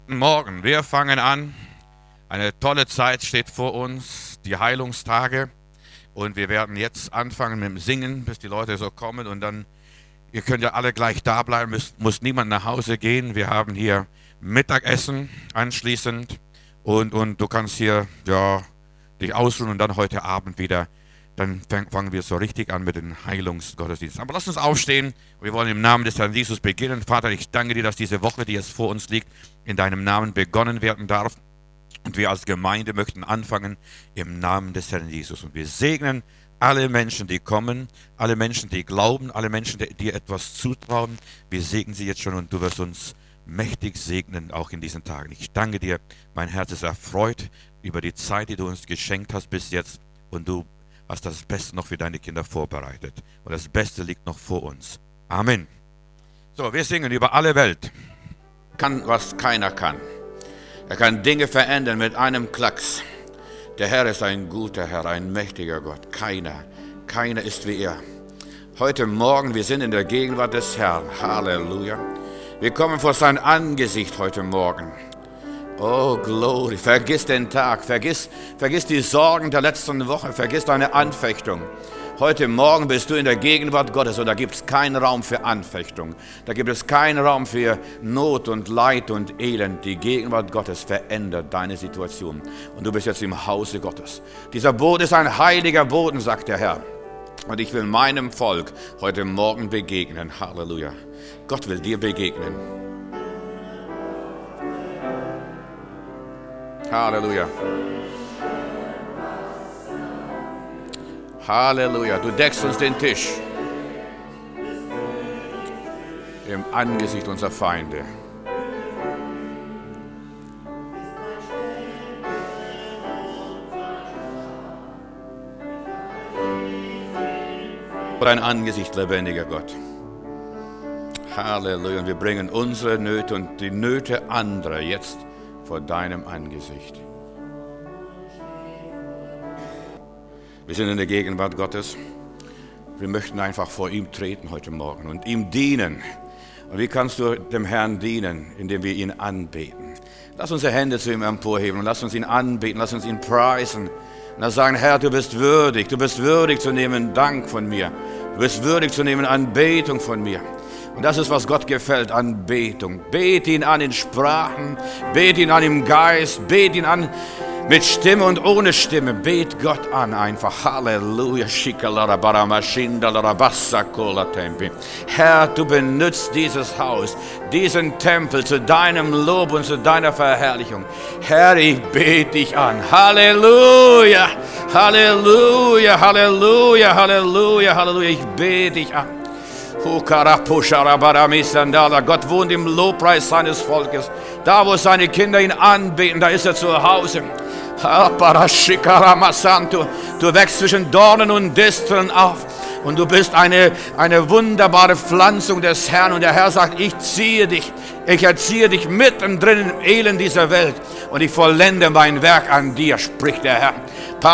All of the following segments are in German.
Guten Morgen, wir fangen an. Eine tolle Zeit steht vor uns, die Heilungstage. Und wir werden jetzt anfangen mit dem Singen, bis die Leute so kommen. Und dann, ihr könnt ja alle gleich da bleiben, muss niemand nach Hause gehen. Wir haben hier Mittagessen anschließend. Und du kannst hier dich ausruhen und dann heute Abend wieder. Dann fangen wir so richtig an mit dem Heilungsgottesdienst. Aber lass uns aufstehen. Wir wollen im Namen des Herrn Jesus beginnen. Vater, ich danke dir, dass diese Woche, die jetzt vor uns liegt, in deinem Namen begonnen werden darf. Und wir als Gemeinde möchten anfangen im Namen des Herrn Jesus. Und wir segnen alle Menschen, die kommen, alle Menschen, die glauben, alle Menschen, die dir etwas zutrauen. Wir segnen sie jetzt schon und du wirst uns mächtig segnen, auch in diesen Tagen. Ich danke dir. Mein Herz ist erfreut über die Zeit, die du uns geschenkt hast bis jetzt. Und du hast das Beste noch für deine Kinder vorbereitet. Und das Beste liegt noch vor uns. Amen. So, wir singen über alle Welt. Kann, was keiner kann. Er kann Dinge verändern mit einem Klacks. Der Herr ist ein guter Herr, ein mächtiger Gott. Keiner ist wie er. Heute Morgen, wir sind in der Gegenwart des Herrn. Halleluja. Wir kommen vor sein Angesicht heute Morgen. Oh, Glory. Vergiss den Tag, vergiss die Sorgen der letzten Woche, vergiss deine Anfechtung. Heute Morgen bist du in der Gegenwart Gottes und da gibt es keinen Raum für Anfechtung. Da gibt es keinen Raum für Not und Leid und Elend. Die Gegenwart Gottes verändert deine Situation. Und du bist jetzt im Hause Gottes. Dieser Boden ist ein heiliger Boden, sagt der Herr. Und ich will meinem Volk heute Morgen begegnen. Halleluja. Gott will dir begegnen. Halleluja. Halleluja. Du deckst uns den Tisch im Angesicht unserer Feinde. Vor dein Angesicht, lebendiger Gott. Halleluja. Und wir bringen unsere Nöte und die Nöte anderer jetzt vor deinem Angesicht. Wir sind in der Gegenwart Gottes. Wir möchten einfach vor ihm treten heute Morgen und ihm dienen. Und wie kannst du dem Herrn dienen? Indem wir ihn anbeten. Lass unsere Hände zu ihm emporheben und lass uns ihn anbeten, lass uns ihn preisen. Und dann sagen, Herr, du bist würdig zu nehmen Dank von mir. Du bist würdig zu nehmen Anbetung von mir. Und das ist, was Gott gefällt, Anbetung. Bet ihn an in Sprachen, bet ihn an im Geist, bet ihn an mit Stimme und ohne Stimme. Bet Gott an einfach. Halleluja. Herr, du benutzt dieses Haus, diesen Tempel zu deinem Lob und zu deiner Verherrlichung. Herr, ich bete dich an. Halleluja. Halleluja. Halleluja. Halleluja. Halleluja. Ich bete dich an. Gott wohnt im Lobpreis seines Volkes. Da, wo seine Kinder ihn anbeten, da ist er zu Hause. Du wächst zwischen Dornen und Disteln auf. Und du bist eine wunderbare Pflanzung des Herrn. Und der Herr sagt, ich erziehe dich mittendrin im Elend dieser Welt. Und ich vollende mein Werk an dir, spricht der Herr.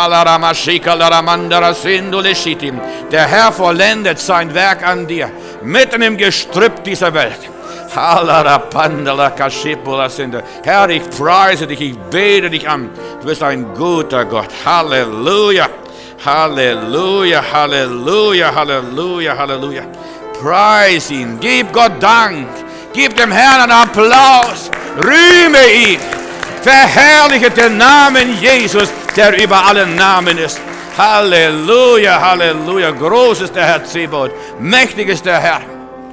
Der Herr vollendet sein Werk an dir, mitten im Gestrüpp dieser Welt. Herr, ich preise dich, ich bete dich an. Du bist ein guter Gott. Halleluja, Halleluja, Halleluja, Halleluja, Halleluja. Preis ihn, gib Gott Dank, gib dem Herrn einen Applaus, rühme ihn. Verherrliche den Namen Jesus, der über allen Namen ist. Halleluja, Halleluja. Groß ist der Herr Zebaoth, mächtig ist der Herr.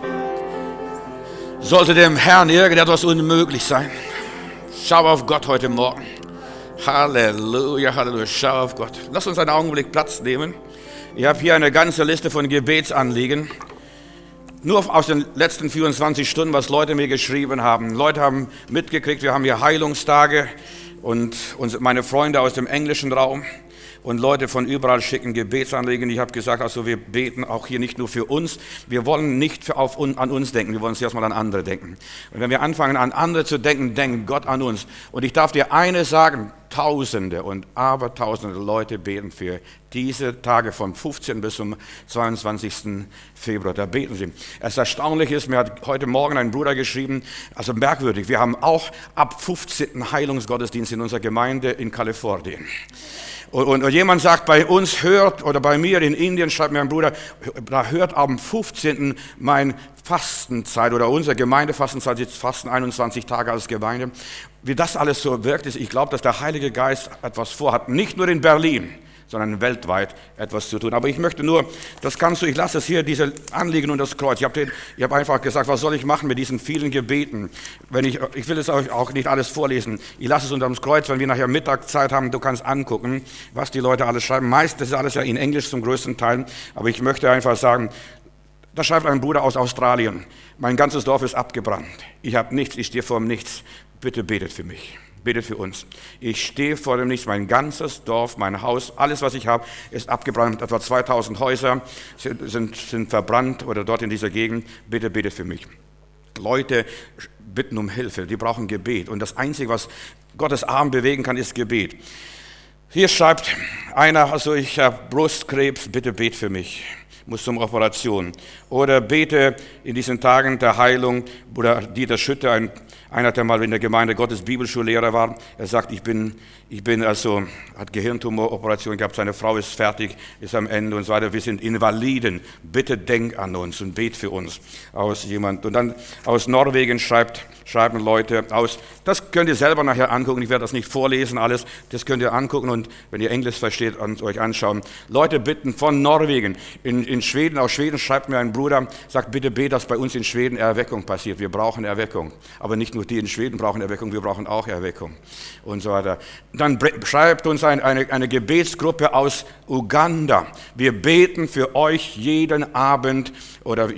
Sollte dem Herrn irgendetwas unmöglich sein, schau auf Gott heute Morgen. Halleluja, Halleluja. Schau auf Gott. Lass uns einen Augenblick Platz nehmen. Ich habe hier eine ganze Liste von Gebetsanliegen. Nur aus den letzten 24 Stunden, was Leute mir geschrieben haben. Leute haben mitgekriegt, wir haben hier Heilungstage und meine Freunde aus dem englischen Raum und Leute von überall schicken Gebetsanliegen. Ich habe gesagt, also wir beten auch hier nicht nur für uns. Wir wollen nicht an uns denken, wir wollen zuerst mal an andere denken. Und wenn wir anfangen, an andere zu denken, denkt Gott an uns. Und ich darf dir eines sagen, Tausende und Abertausende Leute beten für diese Tage vom 15. bis zum 22. Februar. Da beten sie. Es erstaunlich ist, mir hat heute Morgen ein Bruder geschrieben, also merkwürdig, wir haben auch ab 15. Heilungsgottesdienst in unserer Gemeinde in Kalifornien. Und jemand sagt, bei uns hört, oder bei mir in Indien, schreibt mir ein Bruder, da hört am 15. mein Fastenzeit oder unsere Gemeindefastenzeit, jetzt fasten 21 Tage als Gemeinde. Wie das alles so wirkt, ist, ich glaube, dass der Heilige Geist etwas vorhat, nicht nur in Berlin, sondern weltweit etwas zu tun. Aber ich möchte nur, das kannst du, ich lasse es hier, diese Anliegen und das Kreuz. Ich habe einfach gesagt, was soll ich machen mit diesen vielen Gebeten? Ich will es euch auch nicht alles vorlesen. Ich lasse es unter dem Kreuz, wenn wir nachher Mittagszeit haben, du kannst angucken, was die Leute alles schreiben. Meist, das ist alles ja in Englisch zum größten Teil, aber ich möchte einfach sagen, da schreibt ein Bruder aus Australien, mein ganzes Dorf ist abgebrannt. Ich habe nichts, ich stehe vor dem Nichts. Bitte betet für mich. Betet für uns. Ich stehe vor dem Nichts. Mein ganzes Dorf, mein Haus, alles, was ich habe, ist abgebrannt. Etwa 2000 Häuser sind verbrannt oder dort in dieser Gegend. Bitte betet für mich. Leute bitten um Hilfe. Die brauchen Gebet. Und das Einzige, was Gottes Arm bewegen kann, ist Gebet. Hier schreibt einer, also ich habe Brustkrebs, bitte bet für mich. Muss zur Operation. Oder bete in diesen Tagen der Heilung. Oder Dieter Schütte, einer, der mal in der Gemeinde Gottes Bibelschullehrer war, er sagt, ich bin also, hat Gehirntumoroperation gehabt, seine Frau ist fertig, ist am Ende und so weiter. Wir sind Invaliden. Bitte denk an uns und bet für uns. Und dann aus Norwegen schreiben Leute aus, das könnt ihr selber nachher angucken, ich werde das nicht vorlesen alles, das könnt ihr angucken und wenn ihr Englisch versteht, euch anschauen. Leute bitten von Norwegen, in Schweden, aus Schweden schreibt mir ein Bruder, sagt, bitte bet, dass bei uns in Schweden Erweckung passiert. Wir brauchen Erweckung. Aber nicht nur die in Schweden brauchen Erweckung, wir brauchen auch Erweckung und so weiter. Dann schreibt uns eine Gebetsgruppe aus Uganda. Wir beten für euch jeden Abend oder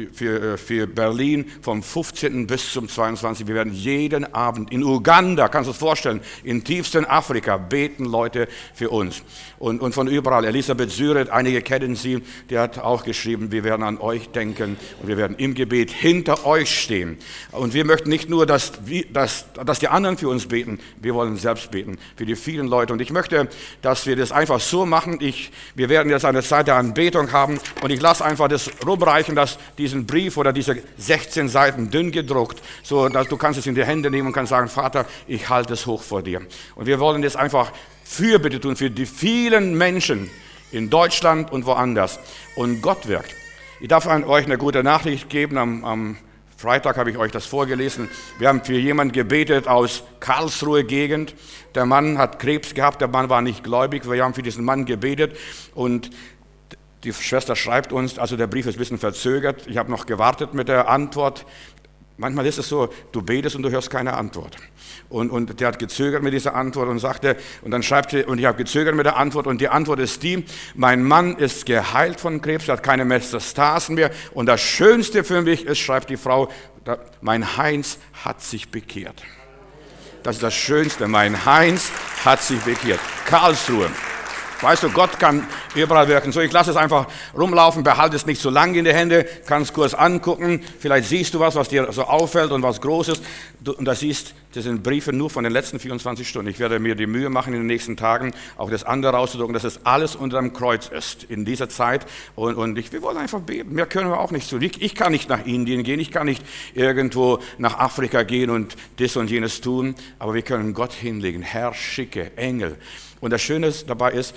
für Berlin vom 15. bis zum 22. Wir werden jeden Abend in Uganda, kannst du es vorstellen, in tiefsten Afrika beten Leute für uns. Und von überall. Elisabeth Syret, einige kennen sie, die hat auch geschrieben, wir werden an euch denken und wir werden im Gebet hinter euch stehen. Und wir möchten nicht nur, dass die anderen für uns beten, wir wollen selbst beten für die vielen Leute. Und ich möchte, dass wir das einfach so machen. Wir werden jetzt eine Zeit der Anbetung haben und ich lasse einfach das rumreichen, dass diesen Brief oder diese 16 Seiten dünn gedruckt, so dass du kannst es in die Hände nehmen und kannst sagen, Vater, ich halte es hoch vor dir. Und wir wollen jetzt einfach Fürbitte tun für die vielen Menschen in Deutschland und woanders. Und Gott wirkt. Ich darf euch eine gute Nachricht geben. Am Freitag habe ich euch das vorgelesen. Wir haben für jemanden gebetet aus Karlsruhe Gegend. Der Mann hat Krebs gehabt, der Mann war nicht gläubig. Wir haben für diesen Mann gebetet und die Schwester schreibt uns, also der Brief ist ein bisschen verzögert. Ich habe noch gewartet mit der Antwort. Manchmal ist es so, du betest und du hörst keine Antwort. Und der hat gezögert mit dieser Antwort und sagte, und dann schreibt sie, und ich habe gezögert mit der Antwort und die Antwort ist die, mein Mann ist geheilt von Krebs, hat keine Metastasen mehr und das Schönste für mich ist, schreibt die Frau, mein Heinz hat sich bekehrt. Das ist das Schönste, mein Heinz hat sich bekehrt. Karlsruhe. Weißt du, Gott kann überall wirken. So, ich lasse es einfach rumlaufen, behalte es nicht so lange in die Hände, kannst kurz angucken, vielleicht siehst du was dir so auffällt und was Großes. Und das sind Briefe nur von den letzten 24 Stunden. Ich werde mir die Mühe machen, in den nächsten Tagen auch das andere rauszudrucken, dass es alles unter dem Kreuz ist in dieser Zeit. Wir wollen einfach beten. Mehr können wir auch nicht tun. Ich kann nicht nach Indien gehen, ich kann nicht irgendwo nach Afrika gehen und das und jenes tun, aber wir können Gott hinlegen. Herr, schicke Engel. Und das Schöne dabei ist,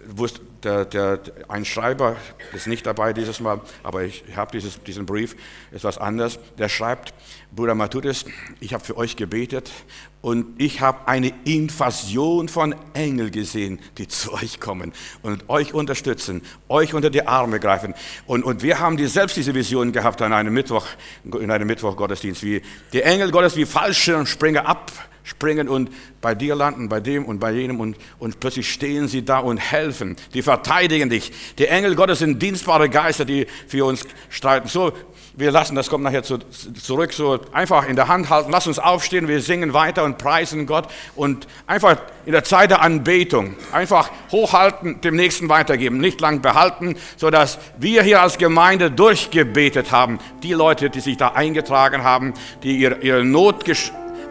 ein Schreiber ist nicht dabei dieses Mal, aber ich habe diesen Brief, ist was anderes. Der schreibt, Bruder Matthäus, ich habe für euch gebetet und ich habe eine Invasion von Engeln gesehen, die zu euch kommen und euch unterstützen, euch unter die Arme greifen. Und wir haben selbst diese Vision gehabt in einem Mittwoch-Gottesdienst, wie die Engel Gottes wie Fallschirmspringer abspringen und bei dir landen, bei dem und bei jenem und plötzlich stehen sie da und helfen. Die verteidigen dich. Die Engel Gottes sind dienstbare Geister, die für uns streiten. So, wir lassen, das kommt nachher zurück, so einfach in der Hand halten. Lass uns aufstehen, wir singen weiter und preisen Gott und einfach in der Zeit der Anbetung einfach hochhalten, dem Nächsten weitergeben, nicht lang behalten, sodass wir hier als Gemeinde durchgebetet haben. Die Leute, die sich da eingetragen haben, die ihre Not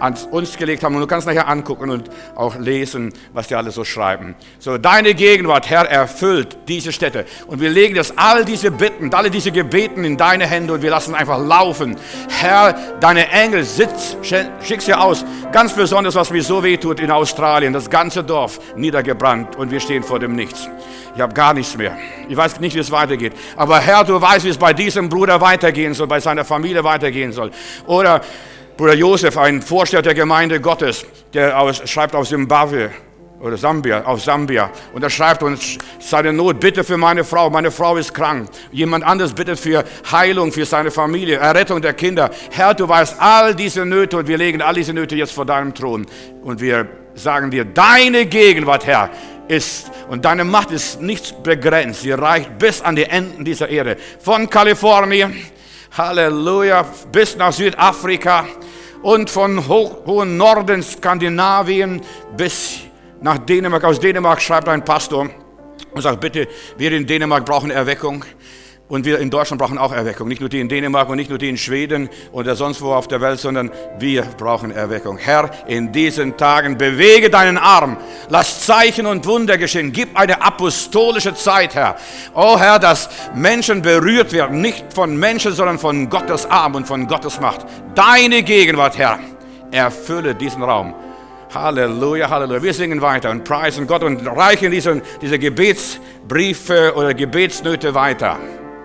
an uns gelegt haben. Und du kannst nachher angucken und auch lesen, was die alle so schreiben. So, deine Gegenwart, Herr, erfüllt diese Städte. Und wir legen jetzt all diese Bitten, alle diese Gebeten in deine Hände und wir lassen einfach laufen. Herr, deine Engel, schick sie aus. Ganz besonders, was mir so weh tut in Australien, das ganze Dorf niedergebrannt und wir stehen vor dem Nichts. Ich habe gar nichts mehr. Ich weiß nicht, wie es weitergeht. Aber Herr, du weißt, wie es bei diesem Bruder weitergehen soll, bei seiner Familie weitergehen soll. Oder Bruder Josef, ein Vorsteher der Gemeinde Gottes, der schreibt aus Zimbabwe oder Sambia. Und er schreibt uns seine Not, bitte für meine Frau ist krank. Jemand anderes bittet für Heilung für seine Familie, Errettung der Kinder. Herr, du weißt all diese Nöte und wir legen all diese Nöte jetzt vor deinem Thron. Und wir sagen dir, deine Gegenwart, Herr, ist und deine Macht ist nicht begrenzt. Sie reicht bis an die Enden dieser Erde. Von Kalifornien, Halleluja, bis nach Südafrika und von hohen Norden Skandinavien bis nach Dänemark. Aus Dänemark schreibt ein Pastor und sagt, bitte, wir in Dänemark brauchen Erweckung. Und wir in Deutschland brauchen auch Erweckung. Nicht nur die in Dänemark und nicht nur die in Schweden oder sonst wo auf der Welt, sondern wir brauchen Erweckung. Herr, in diesen Tagen bewege deinen Arm. Lass Zeichen und Wunder geschehen. Gib eine apostolische Zeit, Herr. Oh Herr, dass Menschen berührt werden. Nicht von Menschen, sondern von Gottes Arm und von Gottes Macht. Deine Gegenwart, Herr, erfülle diesen Raum. Halleluja, Halleluja. Wir singen weiter und preisen Gott und reichen diese Gebetsbriefe oder Gebetsnöte weiter.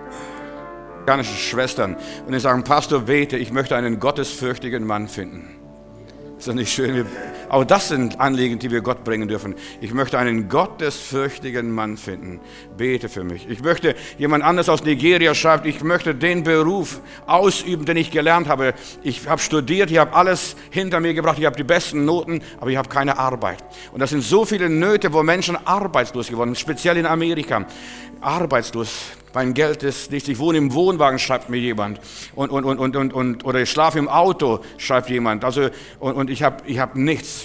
Schwestern und die sagen, Pastor, bete, ich möchte einen gottesfürchtigen Mann finden. Ist das nicht schön? Auch das sind Anliegen, die wir Gott bringen dürfen. Ich möchte einen gottesfürchtigen Mann finden. Bete für mich. Ich möchte, jemand anderes aus Nigeria schreibt, ich möchte den Beruf ausüben, den ich gelernt habe. Ich habe studiert, ich habe alles hinter mir gebracht, ich habe die besten Noten, aber ich habe keine Arbeit. Und das sind so viele Nöte, wo Menschen arbeitslos geworden sind, speziell in Amerika. Arbeitslos. Mein Geld ist nichts. Ich wohne im Wohnwagen, schreibt mir jemand. Oder ich schlafe im Auto, schreibt jemand. Also, und ich hab nichts.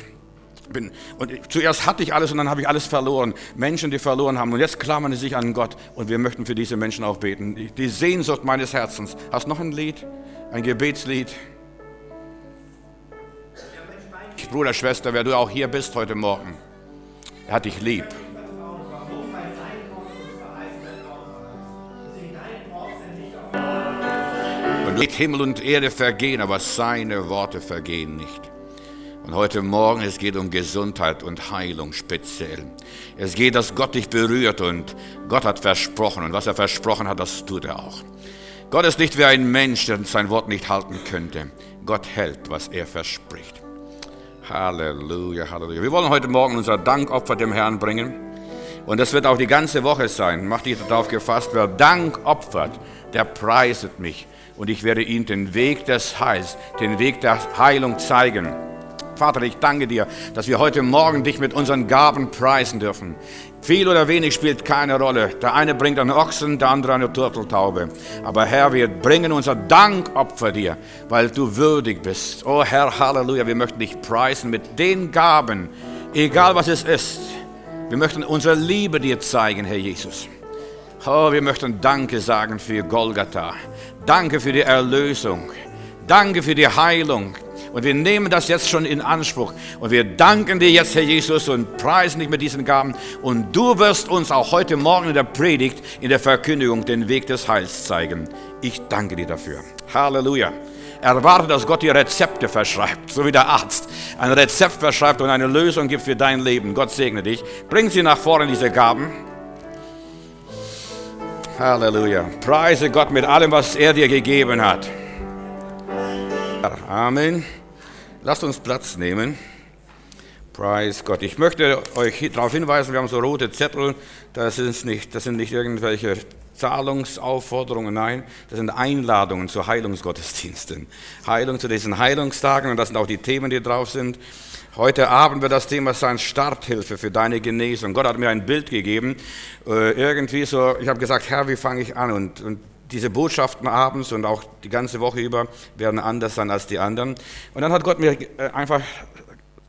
Zuerst hatte ich alles und dann habe ich alles verloren. Menschen, die verloren haben. Und jetzt klammern sie sich an Gott. Und wir möchten für diese Menschen auch beten. Die Sehnsucht meines Herzens. Hast du noch ein Lied? Ein Gebetslied? Bruder, Schwester, wer du auch hier bist heute Morgen. Er hat dich lieb. Himmel und Erde vergehen, aber seine Worte vergehen nicht. Und heute Morgen, es geht um Gesundheit und Heilung speziell. Es geht, dass Gott dich berührt und Gott hat versprochen. Und was er versprochen hat, das tut er auch. Gott ist nicht wie ein Mensch, der sein Wort nicht halten könnte. Gott hält, was er verspricht. Halleluja, Halleluja. Wir wollen heute Morgen unser Dankopfer dem Herrn bringen. Und das wird auch die ganze Woche sein. Mach dich darauf gefasst, wer Dank opfert, der preiset mich. Und ich werde ihm den Weg des Heils, den Weg der Heilung zeigen. Vater, ich danke dir, dass wir heute Morgen dich mit unseren Gaben preisen dürfen. Viel oder wenig spielt keine Rolle. Der eine bringt einen Ochsen, der andere eine Turteltaube. Aber Herr, wir bringen unser Dankopfer dir, weil du würdig bist. Oh Herr, Halleluja, wir möchten dich preisen mit den Gaben, egal was es ist. Wir möchten unsere Liebe dir zeigen, Herr Jesus. Oh, wir möchten Danke sagen für Golgatha. Danke für die Erlösung. Danke für die Heilung. Und wir nehmen das jetzt schon in Anspruch. Und wir danken dir jetzt, Herr Jesus, und preisen dich mit diesen Gaben. Und du wirst uns auch heute Morgen in der Predigt, in der Verkündigung, den Weg des Heils zeigen. Ich danke dir dafür. Halleluja. Erwarte, dass Gott dir Rezepte verschreibt, so wie der Arzt ein Rezept verschreibt und eine Lösung gibt für dein Leben. Gott segne dich. Bring sie nach vorne, diese Gaben. Halleluja. Preise Gott mit allem, was er dir gegeben hat. Amen. Lasst uns Platz nehmen. Preis Gott. Ich möchte euch darauf hinweisen, wir haben so rote Zettel. Das sind nicht irgendwelche Zahlungsaufforderungen, nein, das sind Einladungen zu Heilungsgottesdiensten. Heilung zu diesen Heilungstagen und das sind auch die Themen, die drauf sind. Heute Abend wird das Thema sein, Starthilfe für deine Genesung. Gott hat mir ein Bild gegeben, irgendwie so, ich habe gesagt, Herr, wie fange ich an? Und diese Botschaften abends und auch die ganze Woche über werden anders sein als die anderen. Und dann hat Gott mir einfach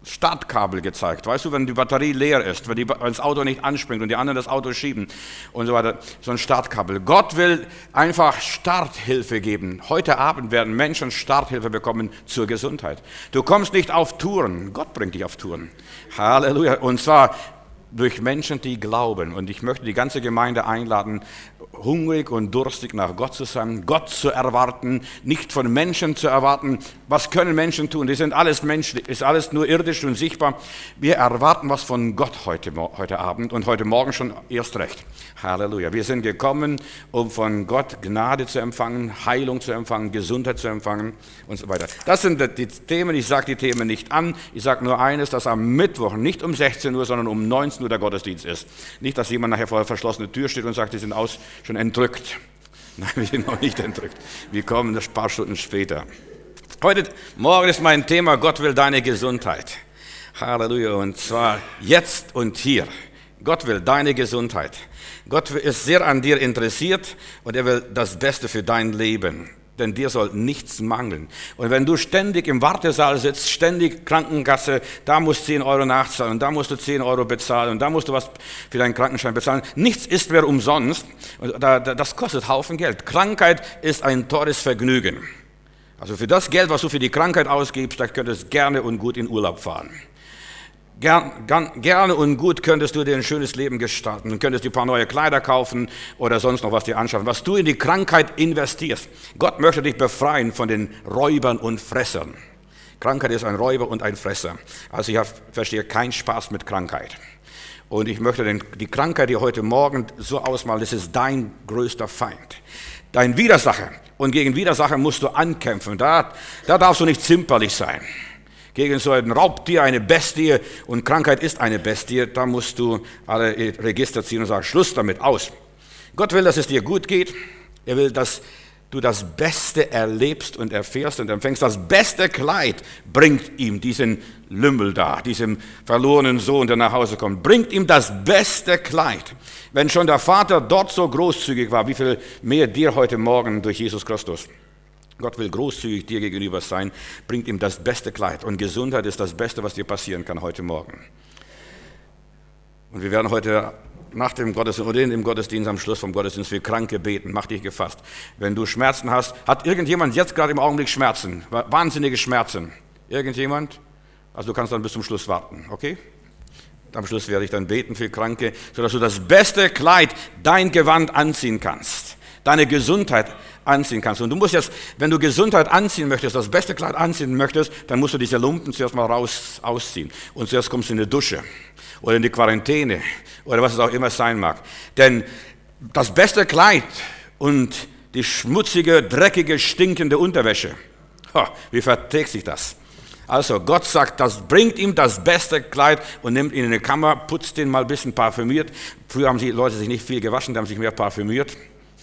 Startkabel gezeigt. Weißt du, wenn die Batterie leer ist, wenn das Auto nicht anspringt und die anderen das Auto schieben und so weiter, so ein Startkabel. Gott will einfach Starthilfe geben. Heute Abend werden Menschen Starthilfe bekommen zur Gesundheit. Du kommst nicht auf Touren, Gott bringt dich auf Touren. Halleluja. Und zwar durch Menschen, die glauben. Und ich möchte die ganze Gemeinde einladen, hungrig und durstig nach Gott zu sein, Gott zu erwarten, nicht von Menschen zu erwarten. Was können Menschen tun? Die sind alles menschlich, ist alles nur irdisch und sichtbar. Wir erwarten was von Gott heute Abend und heute Morgen schon erst recht. Halleluja. Wir sind gekommen, um von Gott Gnade zu empfangen, Heilung zu empfangen, Gesundheit zu empfangen und so weiter. Das sind die Themen. Ich sage die Themen nicht an. Ich sage nur eines, dass am Mittwoch nicht um 16 Uhr, sondern um 19 Uhr der Gottesdienst ist. Nicht, dass jemand nachher vor der verschlossenen Tür steht und sagt, die sind schon entrückt. Nein, wir sind noch nicht entrückt. Wir kommen ein paar Stunden später. Heute Morgen ist mein Thema, Gott will deine Gesundheit. Halleluja. Und zwar jetzt und hier. Gott will deine Gesundheit. Gott ist sehr an dir interessiert und er will das Beste für dein Leben. Denn dir soll nichts mangeln. Und wenn du ständig im Wartesaal sitzt, ständig Krankenkasse, da musst du 10 Euro nachzahlen und da musst du 10 Euro bezahlen und da musst du was für deinen Krankenschein bezahlen. Nichts ist mehr umsonst. Das kostet Haufen Geld. Krankheit ist ein teures Vergnügen. Also für das Geld, was du für die Krankheit ausgibst, da könntest du gerne und gut in Urlaub fahren. Gerne und gut könntest du dir ein schönes Leben gestalten und könntest dir ein paar neue Kleider kaufen oder sonst noch was dir anschaffen. Was du in die Krankheit investierst. Gott möchte dich befreien von den Räubern und Fressern. Krankheit ist ein Räuber und ein Fresser. Also ich verstehe keinen Spaß mit Krankheit. Und ich möchte die Krankheit, die heute Morgen so ausmalen, das ist dein größter Feind. Dein Widersacher. Und gegen Widersacher musst du ankämpfen. Da darfst du nicht zimperlich sein. Gegen so ein Raubtier, eine Bestie, und Krankheit ist eine Bestie, da musst du alle Register ziehen und sagen, Schluss damit, aus. Gott will, dass es dir gut geht. Er will, dass du das Beste erlebst und erfährst und empfängst. Das beste Kleid bringt ihm diesen Lümmel da, diesem verlorenen Sohn, der nach Hause kommt. Bringt ihm das beste Kleid. Wenn schon der Vater dort so großzügig war, wie viel mehr dir heute Morgen durch Jesus Christus? Gott will großzügig dir gegenüber sein, bringt ihm das beste Kleid. Und Gesundheit ist das Beste, was dir passieren kann heute Morgen. Und wir werden heute nach dem Gottesdienst oder in dem Gottesdienst am Schluss vom Gottesdienst für Kranke beten. Mach dich gefasst. Wenn du Schmerzen hast, hat irgendjemand jetzt gerade im Augenblick Schmerzen? Wahnsinnige Schmerzen? Irgendjemand? Also du kannst dann bis zum Schluss warten, okay? Am Schluss werde ich dann beten für Kranke, sodass du das beste Kleid, dein Gewand anziehen kannst. Deine Gesundheit anziehen kannst. Und du musst jetzt, wenn du Gesundheit anziehen möchtest, das beste Kleid anziehen möchtest, dann musst du diese Lumpen zuerst mal ausziehen. Und zuerst kommst du in die Dusche oder in die Quarantäne oder was es auch immer sein mag. Denn das beste Kleid und die schmutzige, dreckige, stinkende Unterwäsche, wie verträgt sich das? Also Gott sagt, das bringt ihm das beste Kleid und nimmt ihn in eine Kammer, putzt ihn mal ein bisschen parfümiert. Früher haben die Leute sich nicht viel gewaschen, die haben sich mehr parfümiert.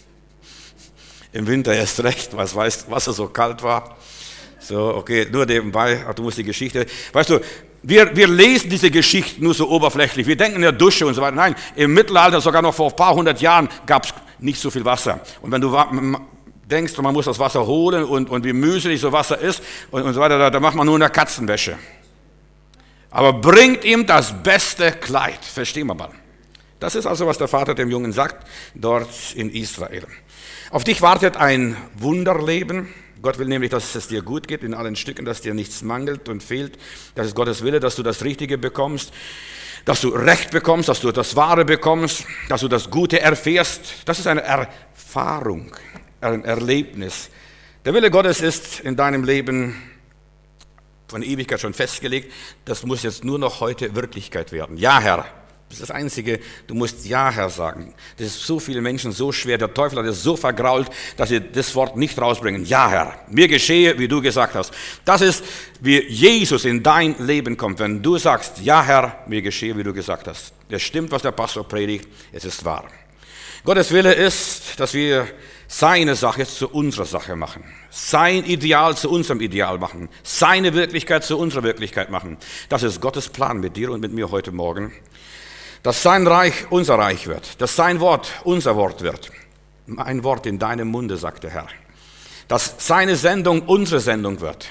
Im Winter erst recht, was Wasser so kalt war. So, okay, nur nebenbei, du musst die Geschichte. Weißt du, wir lesen diese Geschichten nur so oberflächlich. Wir denken in der Dusche und so weiter. Nein, im Mittelalter, sogar noch vor ein paar hundert Jahren, gab es nicht so viel Wasser. Und wenn du denkst, man muss das Wasser holen und wie mühselig so Wasser ist und so weiter, da macht man nur eine Katzenwäsche. Aber bringt ihm das beste Kleid. Verstehen wir mal. Das ist also, was der Vater dem Jungen sagt, dort in Israel. Auf dich wartet ein Wunderleben. Gott will nämlich, dass es dir gut geht in allen Stücken, dass dir nichts mangelt und fehlt. Das ist Gottes Wille, dass du das Richtige bekommst, dass du Recht bekommst, dass du das Wahre bekommst, dass du das Gute erfährst. Das ist eine Erfahrung, ein Erlebnis. Der Wille Gottes ist in deinem Leben von Ewigkeit schon festgelegt. Das muss jetzt nur noch heute Wirklichkeit werden. Ja, Herr. Das ist das Einzige, du musst Ja, Herr, sagen. Das ist so vielen Menschen so schwer, der Teufel hat es so vergrault, dass sie das Wort nicht rausbringen. Ja, Herr, mir geschehe, wie du gesagt hast. Das ist, wie Jesus in dein Leben kommt, wenn du sagst, ja, Herr, mir geschehe, wie du gesagt hast. Es stimmt, was der Pastor predigt, es ist wahr. Gottes Wille ist, dass wir seine Sache zu unserer Sache machen. Sein Ideal zu unserem Ideal machen. Seine Wirklichkeit zu unserer Wirklichkeit machen. Das ist Gottes Plan mit dir und mit mir heute Morgen. Dass sein Reich unser Reich wird, dass sein Wort unser Wort wird. Ein Wort in deinem Munde, sagt der Herr. Dass seine Sendung unsere Sendung wird.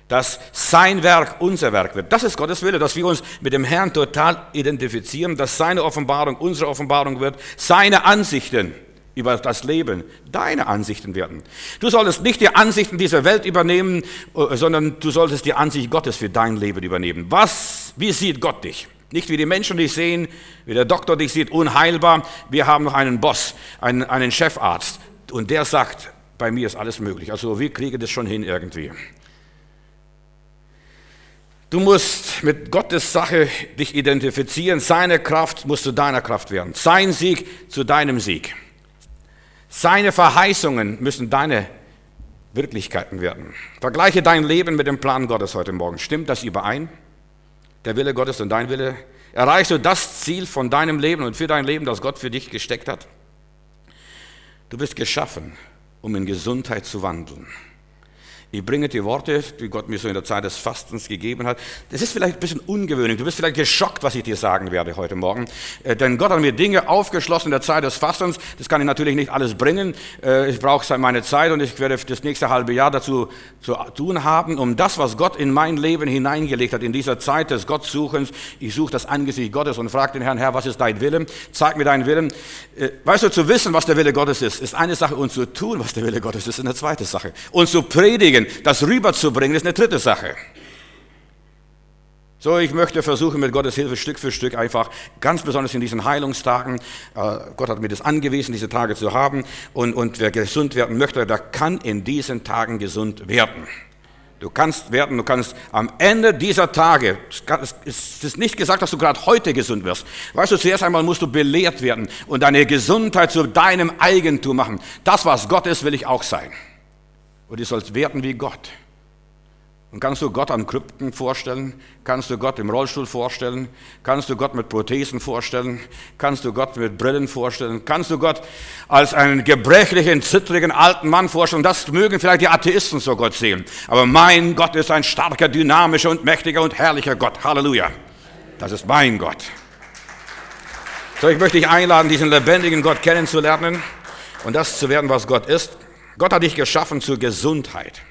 dass sein Werk unser Werk wird. Das ist Gottes Wille, dass wir uns mit dem Herrn total identifizieren, dass seine Offenbarung unsere Offenbarung wird, seine Ansichten über das Leben deine Ansichten werden. Du solltest nicht die Ansichten dieser Welt übernehmen, sondern du solltest die Ansicht Gottes für dein Leben übernehmen. Wie sieht Gott dich? Nicht wie die Menschen dich sehen, wie der Doktor dich sieht, unheilbar. Wir haben noch einen Boss, einen Chefarzt und der sagt, bei mir ist alles möglich. Also wir kriegen das schon hin irgendwie. Du musst mit Gottes Sache dich identifizieren. Seine Kraft muss zu deiner Kraft werden. Sein Sieg zu deinem Sieg. Seine Verheißungen müssen deine Wirklichkeiten werden. Vergleiche dein Leben mit dem Plan Gottes heute Morgen. Stimmt das überein? Der Wille Gottes und dein Wille? Erreichst du das Ziel von deinem Leben und für dein Leben, das Gott für dich gesteckt hat? Du bist geschaffen, um in Gesundheit zu wandeln. Ich bringe die Worte, die Gott mir so in der Zeit des Fastens gegeben hat. Das ist vielleicht ein bisschen ungewöhnlich. Du bist vielleicht geschockt, was ich dir sagen werde heute Morgen. Denn Gott hat mir Dinge aufgeschlossen in der Zeit des Fastens. Das kann ich natürlich nicht alles bringen. Ich brauche meine Zeit und ich werde das nächste halbe Jahr dazu zu tun haben, um das, was Gott in mein Leben hineingelegt hat, in dieser Zeit des Gottsuchens. Ich suche das Angesicht Gottes und frage den Herrn, Herr, was ist dein Wille? Zeig mir deinen Willen. Weißt du, zu wissen, was der Wille Gottes ist eine Sache. Und zu tun, was der Wille Gottes ist eine zweite Sache. Und zu predigen, das rüberzubringen, ist eine dritte Sache. So, ich möchte versuchen, mit Gottes Hilfe Stück für Stück einfach, ganz besonders in diesen Heilungstagen, Gott hat mir das angewiesen, diese Tage zu haben, und wer gesund werden möchte, der kann in diesen Tagen gesund werden. Du kannst am Ende dieser Tage, es ist nicht gesagt, dass du gerade heute gesund wirst. Weißt du, zuerst einmal musst du belehrt werden und deine Gesundheit zu deinem Eigentum machen. Das, was Gott ist, will ich auch sein. Und du sollst werden wie Gott. Und kannst du Gott an Krücken vorstellen? Kannst du Gott im Rollstuhl vorstellen? Kannst du Gott mit Prothesen vorstellen? Kannst du Gott mit Brillen vorstellen? Kannst du Gott als einen gebrechlichen, zittrigen alten Mann vorstellen? Das mögen vielleicht die Atheisten so Gott sehen. Aber mein Gott ist ein starker, dynamischer und mächtiger und herrlicher Gott. Halleluja. Das ist mein Gott. So, ich möchte dich einladen, diesen lebendigen Gott kennenzulernen und das zu werden, was Gott ist. Gott hat dich geschaffen zur Gesundheit.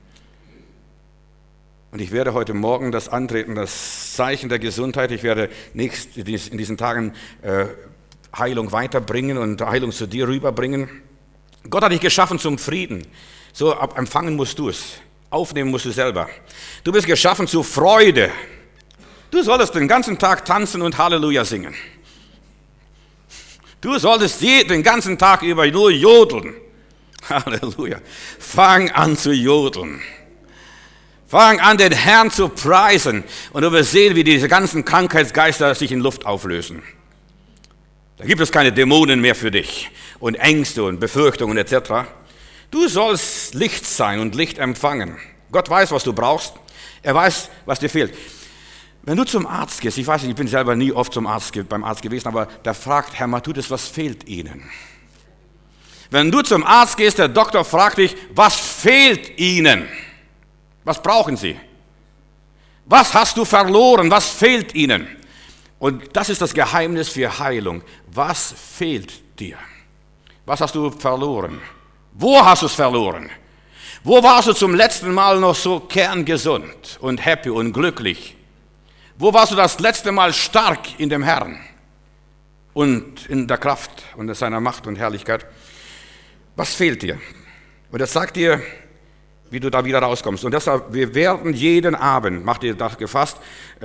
Und ich werde heute Morgen das antreten, das Zeichen der Gesundheit. Ich werde in diesen Tagen Heilung weiterbringen und Heilung zu dir rüberbringen. Gott hat dich geschaffen zum Frieden. So, empfangen musst du es. Aufnehmen musst du selber. Du bist geschaffen zu Freude. Du solltest den ganzen Tag tanzen und Halleluja singen. Du solltest den ganzen Tag über nur jodeln. Halleluja. Fang an zu jodeln. Fang an, den Herrn zu preisen. Und du wirst sehen, wie diese ganzen Krankheitsgeister sich in Luft auflösen. Da gibt es keine Dämonen mehr für dich. Und Ängste und Befürchtungen etc. Du sollst Licht sein und Licht empfangen. Gott weiß, was du brauchst. Er weiß, was dir fehlt. Wenn du zum Arzt gehst, ich weiß nicht, ich bin selber nie oft beim Arzt gewesen, aber der fragt, Herr Matthäus, was fehlt Ihnen? Wenn du zum Arzt gehst, der Doktor fragt dich, was fehlt Ihnen? Was brauchen Sie? Was hast du verloren? Was fehlt Ihnen? Und das ist das Geheimnis für Heilung. Was fehlt dir? Was hast du verloren? Wo hast du es verloren? Wo warst du zum letzten Mal noch so kerngesund und happy und glücklich? Wo warst du das letzte Mal stark in dem Herrn und in der Kraft und in seiner Macht und Herrlichkeit? Was fehlt dir? Und er sagt dir, wie du da wieder rauskommst. Und deshalb, wir werden jeden Abend, macht ihr das gefasst,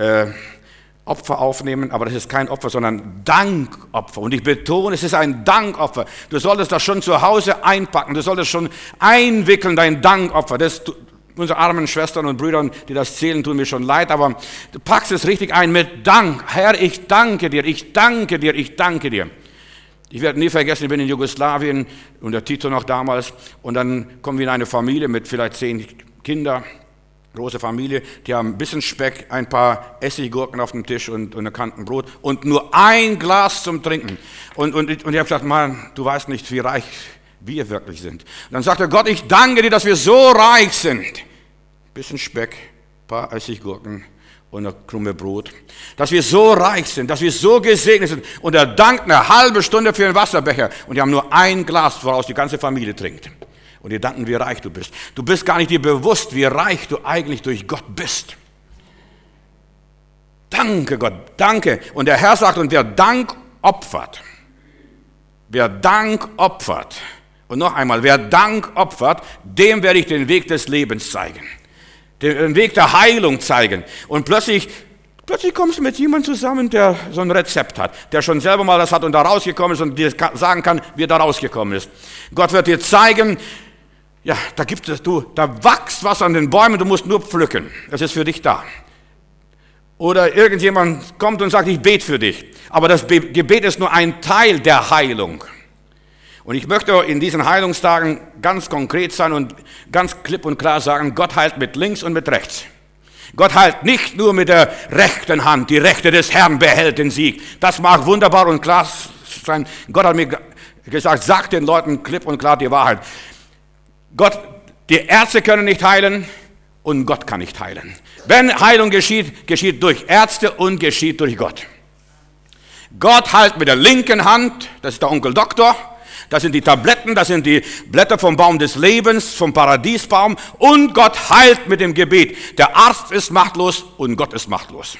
Opfer aufnehmen, aber das ist kein Opfer, sondern Dankopfer. Und ich betone, es ist ein Dankopfer. Du solltest das schon zu Hause einpacken, du solltest schon einwickeln, dein Dankopfer. Unsere armen Schwestern und Brüder, die das zählen, tun mir schon leid, aber du packst es richtig ein mit Dank. Herr, ich danke dir, ich danke dir, ich danke dir. Ich werde nie vergessen, ich bin in Jugoslawien und der Tito noch damals und dann kommen wir in eine Familie mit vielleicht 10 Kindern, große Familie, die haben ein bisschen Speck, ein paar Essiggurken auf dem Tisch und ein Kantenbrot und nur ein Glas zum Trinken. Und ich habe gesagt, Mann, du weißt nicht, wie reich wir wirklich sind. Und dann sagte Gott, ich danke dir, dass wir so reich sind. Ein bisschen Speck, ein paar Essiggurken und eine Krumme Brot, dass wir so reich sind, dass wir so gesegnet sind. Und er dankt eine halbe Stunde für einen Wasserbecher und die haben nur ein Glas, woraus die ganze Familie trinkt. Und dir danken, wie reich du bist. Du bist gar nicht dir bewusst, wie reich du eigentlich durch Gott bist. Danke Gott, danke. Und der Herr sagt, und wer Dank opfert, und noch einmal, wer Dank opfert, dem werde ich den Weg des Lebens zeigen. Den Weg der Heilung zeigen. Und plötzlich kommst du mit jemandem zusammen, der so ein Rezept hat, der schon selber mal das hat und da rausgekommen ist und dir sagen kann, wie er da rausgekommen ist. Gott wird dir zeigen, ja, da wächst was an den Bäumen, du musst nur pflücken. Das ist für dich da. Oder irgendjemand kommt und sagt, ich bete für dich. Aber das Gebet ist nur ein Teil der Heilung. Und ich möchte in diesen Heilungstagen ganz konkret sein und ganz klipp und klar sagen, Gott heilt mit links und mit rechts. Gott heilt nicht nur mit der rechten Hand, die Rechte des Herrn behält den Sieg. Das mag wunderbar und klar sein. Gott hat mir gesagt, sag den Leuten klipp und klar die Wahrheit. Die Ärzte können nicht heilen und Gott kann nicht heilen. Wenn Heilung geschieht, geschieht durch Ärzte und geschieht durch Gott. Gott heilt mit der linken Hand, das ist der Onkel Doktor. Das sind die Tabletten, das sind die Blätter vom Baum des Lebens, vom Paradiesbaum. Und Gott heilt mit dem Gebet. Der Arzt ist machtlos und Gott ist machtlos.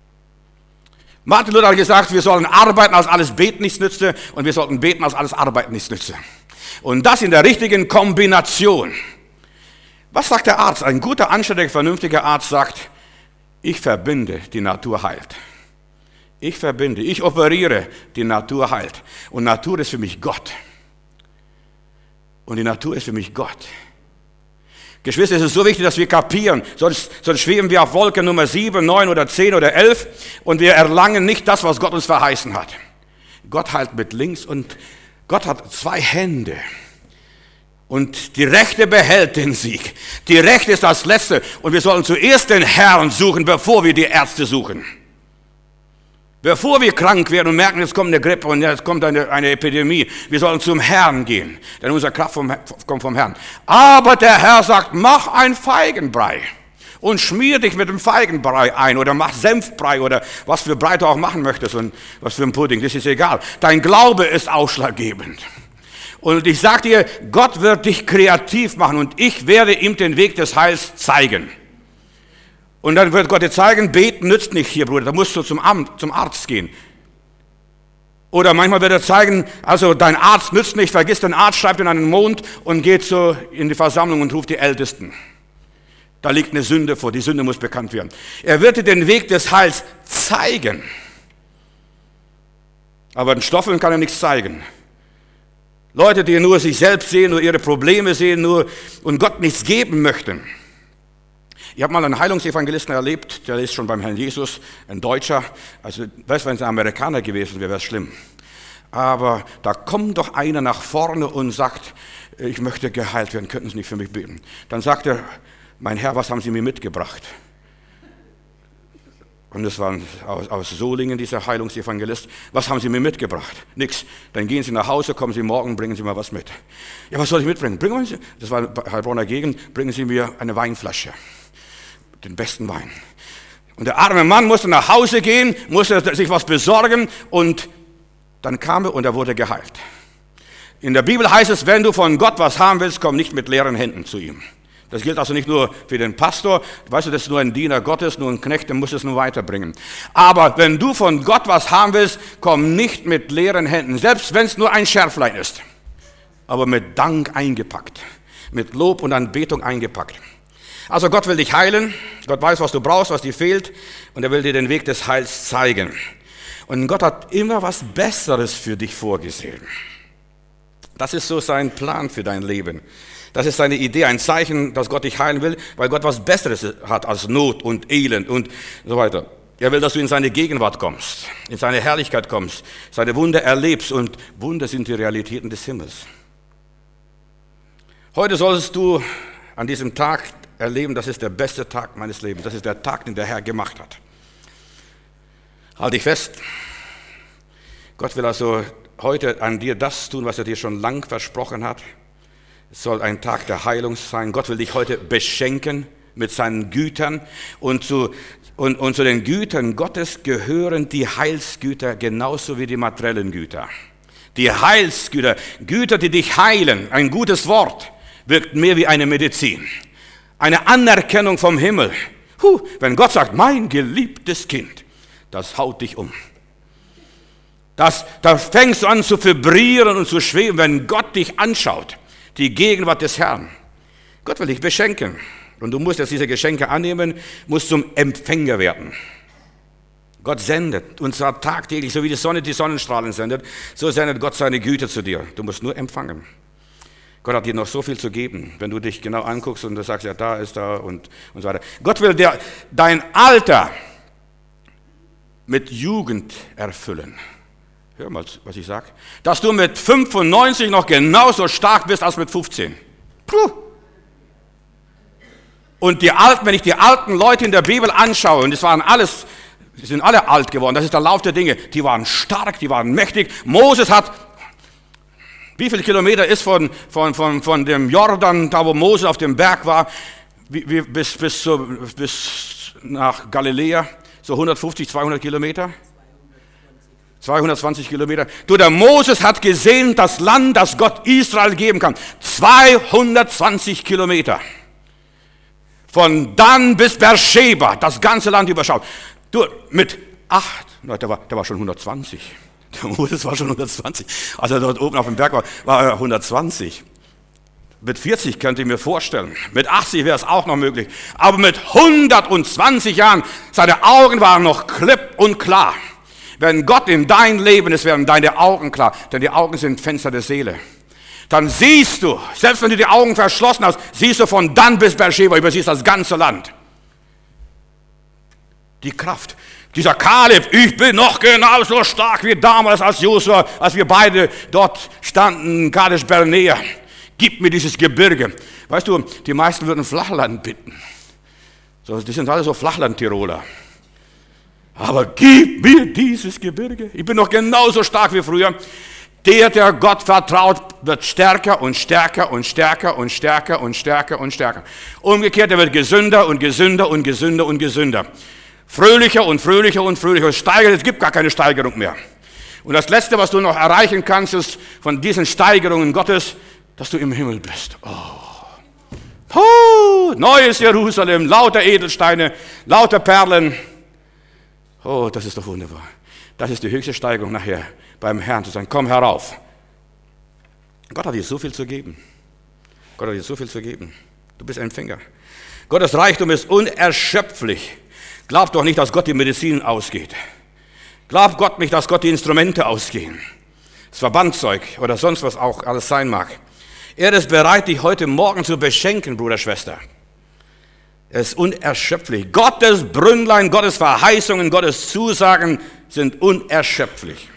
Martin Luther hat gesagt, wir sollen arbeiten, als alles Beten nichts nütze. Und wir sollten beten, als alles Arbeiten nichts nütze. Und das in der richtigen Kombination. Was sagt der Arzt? Ein guter, anständiger, vernünftiger Arzt sagt, ich verbinde, die Natur heilt. Ich verbinde, ich operiere, die Natur heilt. Und Natur ist für mich Gott. Und die Natur ist für mich Gott. Geschwister, es ist so wichtig, dass wir kapieren, sonst schweben wir auf Wolke Nummer 7, 9 oder 10 oder 11 und wir erlangen nicht das, was Gott uns verheißen hat. Gott heilt mit links und Gott hat 2 Hände. Und die Rechte behält den Sieg. Die Rechte ist das Letzte und wir sollen zuerst den Herrn suchen, bevor wir die Ärzte suchen. Bevor wir krank werden und merken, jetzt kommt eine Grippe und jetzt kommt eine Epidemie, wir sollen zum Herrn gehen, denn unsere Kraft kommt vom Herrn. Aber der Herr sagt, mach ein Feigenbrei und schmier dich mit dem Feigenbrei ein oder mach Senfbrei oder was für Brei du auch machen möchtest und was für ein Pudding, das ist egal. Dein Glaube ist ausschlaggebend. Und ich sage dir, Gott wird dich kreativ machen und ich werde ihm den Weg des Heils zeigen. Und dann wird Gott dir zeigen, beten nützt nicht hier, Bruder, da musst du zum Arzt gehen. Oder manchmal wird er zeigen, also dein Arzt nützt nicht, vergiss den Arzt, schreibt ihn an den Mond und geht so in die Versammlung und ruft die Ältesten. Da liegt eine Sünde vor, die Sünde muss bekannt werden. Er wird dir den Weg des Heils zeigen. Aber den Stoffeln kann er nichts zeigen. Leute, die nur sich selbst sehen, nur ihre Probleme sehen und Gott nichts geben möchten. Ich habe mal einen Heilungsevangelisten erlebt, der ist schon beim Herrn Jesus, ein Deutscher. Also, weißt du, wenn es ein Amerikaner gewesen wäre, wäre es schlimm. Aber da kommt doch einer nach vorne und sagt, ich möchte geheilt werden, könnten Sie nicht für mich beten? Dann sagt er, mein Herr, was haben Sie mir mitgebracht? Und das war aus Solingen, dieser Heilungsevangelist. Was haben Sie mir mitgebracht? Nix. Dann gehen Sie nach Hause, kommen Sie morgen, bringen Sie mal was mit. Ja, was soll ich mitbringen? Das war in Heilbronner Gegend, bringen Sie mir eine Weinflasche. Den besten Wein. Und der arme Mann musste nach Hause gehen, musste sich was besorgen und dann kam er und er wurde geheilt. In der Bibel heißt es, wenn du von Gott was haben willst, komm nicht mit leeren Händen zu ihm. Das gilt also nicht nur für den Pastor, weißt du, das ist nur ein Diener Gottes, nur ein Knecht, der muss es nur weiterbringen. Aber wenn du von Gott was haben willst, komm nicht mit leeren Händen, selbst wenn es nur ein Schärflein ist, aber mit Dank eingepackt, mit Lob und Anbetung eingepackt. Also Gott will dich heilen, Gott weiß, was du brauchst, was dir fehlt und er will dir den Weg des Heils zeigen. Und Gott hat immer was Besseres für dich vorgesehen. Das ist so sein Plan für dein Leben. Das ist seine Idee, ein Zeichen, dass Gott dich heilen will, weil Gott was Besseres hat als Not und Elend und so weiter. Er will, dass du in seine Gegenwart kommst, in seine Herrlichkeit kommst, seine Wunder erlebst und Wunder sind die Realitäten des Himmels. Heute solltest du an diesem Tag erleben, das ist der beste Tag meines Lebens. Das ist der Tag, den der Herr gemacht hat. Halt dich fest. Gott will also heute an dir das tun, was er dir schon lang versprochen hat. Es soll ein Tag der Heilung sein. Gott will dich heute beschenken mit seinen Gütern. Und zu den Gütern Gottes gehören die Heilsgüter genauso wie die materiellen Güter. Die Heilsgüter, Güter, die dich heilen, ein gutes Wort. wirkt mehr wie eine Medizin. Eine Anerkennung vom Himmel. Wenn Gott sagt, mein geliebtes Kind, das haut dich um. Da fängst du an zu vibrieren und zu schweben, wenn Gott dich anschaut. Die Gegenwart des Herrn. Gott will dich beschenken. Und du musst jetzt diese Geschenke annehmen, musst zum Empfänger werden. Gott sendet, und zwar tagtäglich, so wie die Sonne die Sonnenstrahlen sendet, so sendet Gott seine Güte zu dir. Du musst nur empfangen. Gott hat dir noch so viel zu geben, wenn du dich genau anguckst und du sagst, ja, da ist da und so weiter. Gott will dir dein Alter mit Jugend erfüllen. Hör mal, was ich sage. Dass du mit 95 noch genauso stark bist als mit 15. Puh. Und wenn ich die alten Leute in der Bibel anschaue, und die sind alle alt geworden, das ist der Lauf der Dinge, die waren stark, die waren mächtig. Moses hat, wie viele Kilometer ist von dem Jordan, da wo Moses auf dem Berg war, bis nach Galiläa, so 150, 200 Kilometer? 220 Kilometer. Der Moses hat gesehen, das Land, das Gott Israel geben kann. 220 Kilometer. Von Dan bis Beersheba, das ganze Land überschaut. Mit 8, der war schon 120. Der Moses war schon 120. Als er dort oben auf dem Berg war er 120. Mit 40 könnte ich mir vorstellen. Mit 80 wäre es auch noch möglich. Aber mit 120 Jahren, seine Augen waren noch klipp und klar. Wenn Gott in dein Leben ist, werden deine Augen klar. Denn die Augen sind Fenster der Seele. Dann siehst du, selbst wenn du die Augen verschlossen hast, siehst du von Dan bis Beersheba, übersiehst das ganze Land. Die Kraft. Dieser Kaleb, ich bin noch genauso stark wie damals als Josua, als wir beide dort standen, Kadesh Barnea. Gib mir dieses Gebirge. Weißt du, die meisten würden Flachland bitten. Die sind alle so Flachland-Tiroler. Aber gib mir dieses Gebirge. Ich bin noch genauso stark wie früher. Der Gott vertraut, wird stärker und stärker und stärker und stärker und stärker und stärker. Umgekehrt, er wird gesünder und gesünder und gesünder und gesünder. Fröhlicher und fröhlicher und fröhlicher. Es gibt gar keine Steigerung mehr. Und das Letzte, was du noch erreichen kannst, ist von diesen Steigerungen Gottes, dass du im Himmel bist. Neues Jerusalem, lauter Edelsteine, lauter Perlen. Oh, das ist doch wunderbar. Das ist die höchste Steigerung nachher, beim Herrn zu sein. Komm herauf. Gott hat dir so viel zu geben. Gott hat dir so viel zu geben. Du bist Empfänger. Gottes Reichtum ist unerschöpflich. Glaub doch nicht, dass Gott die Medizin ausgeht. Glaub Gott nicht, dass Gott die Instrumente ausgehen. Das Verbandzeug oder sonst was auch alles sein mag. Er ist bereit, dich heute Morgen zu beschenken, Bruder, Schwester. Er ist unerschöpflich. Gottes Brünnlein, Gottes Verheißungen, Gottes Zusagen sind unerschöpflich.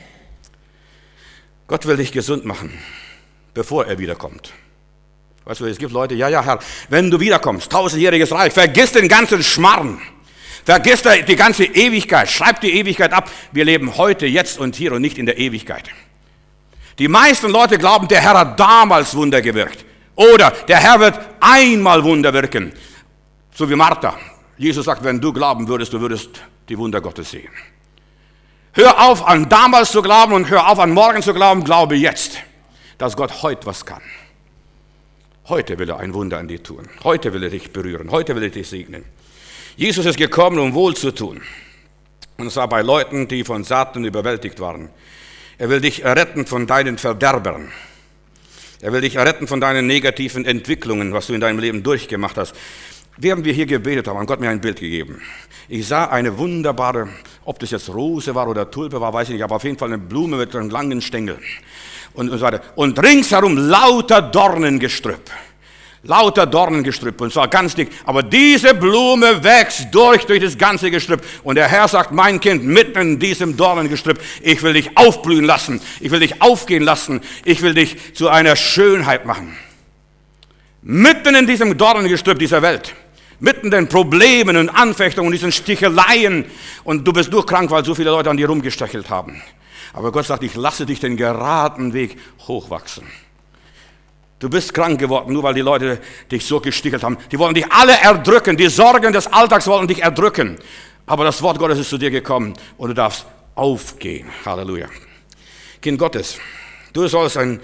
Gott will dich gesund machen, bevor er wiederkommt. Weißt du, es gibt Leute, ja, Herr, wenn du wiederkommst, 1000-jähriges Reich, vergiss den ganzen Schmarrn. Vergiss die ganze Ewigkeit. Schreib die Ewigkeit ab. Wir leben heute, jetzt und hier und nicht in der Ewigkeit. Die meisten Leute glauben, der Herr hat damals Wunder gewirkt. Oder der Herr wird einmal Wunder wirken. So wie Martha. Jesus sagt, wenn du glauben würdest, du würdest die Wunder Gottes sehen. Hör auf, an damals zu glauben und hör auf, an morgen zu glauben. Glaube jetzt, dass Gott heute was kann. Heute will er ein Wunder an dir tun. Heute will er dich berühren. Heute will er dich segnen. Jesus ist gekommen, um wohl zu tun. Und zwar bei Leuten, die von Satan überwältigt waren. Er will dich retten von deinen Verderbern. Er will dich retten von deinen negativen Entwicklungen, was du in deinem Leben durchgemacht hast. Während wir hier gebetet haben, hat Gott mir ein Bild gegeben. Ich sah eine wunderbare, ob das jetzt Rose war oder Tulpe war, weiß ich nicht, aber auf jeden Fall eine Blume mit einem langen Stängel. Und so weiter. Und ringsherum lauter Dornengestrüpp. Lauter Dornengestrüpp, und zwar ganz dick. Aber diese Blume wächst durch das ganze Gestrüpp. Und der Herr sagt, mein Kind, mitten in diesem Dornengestrüpp, ich will dich aufblühen lassen. Ich will dich aufgehen lassen. Ich will dich zu einer Schönheit machen. Mitten in diesem Dornengestrüpp dieser Welt. Mitten in den Problemen und Anfechtungen und diesen Sticheleien. Und du bist nur krank, weil so viele Leute an dir rumgestachelt haben. Aber Gott sagt, ich lasse dich den geraden Weg hochwachsen. Du bist krank geworden, nur weil die Leute dich so gestichelt haben. Die wollen dich alle erdrücken. Die Sorgen des Alltags wollen dich erdrücken. Aber das Wort Gottes ist zu dir gekommen und du darfst aufgehen. Halleluja. Kind Gottes, du sollst ein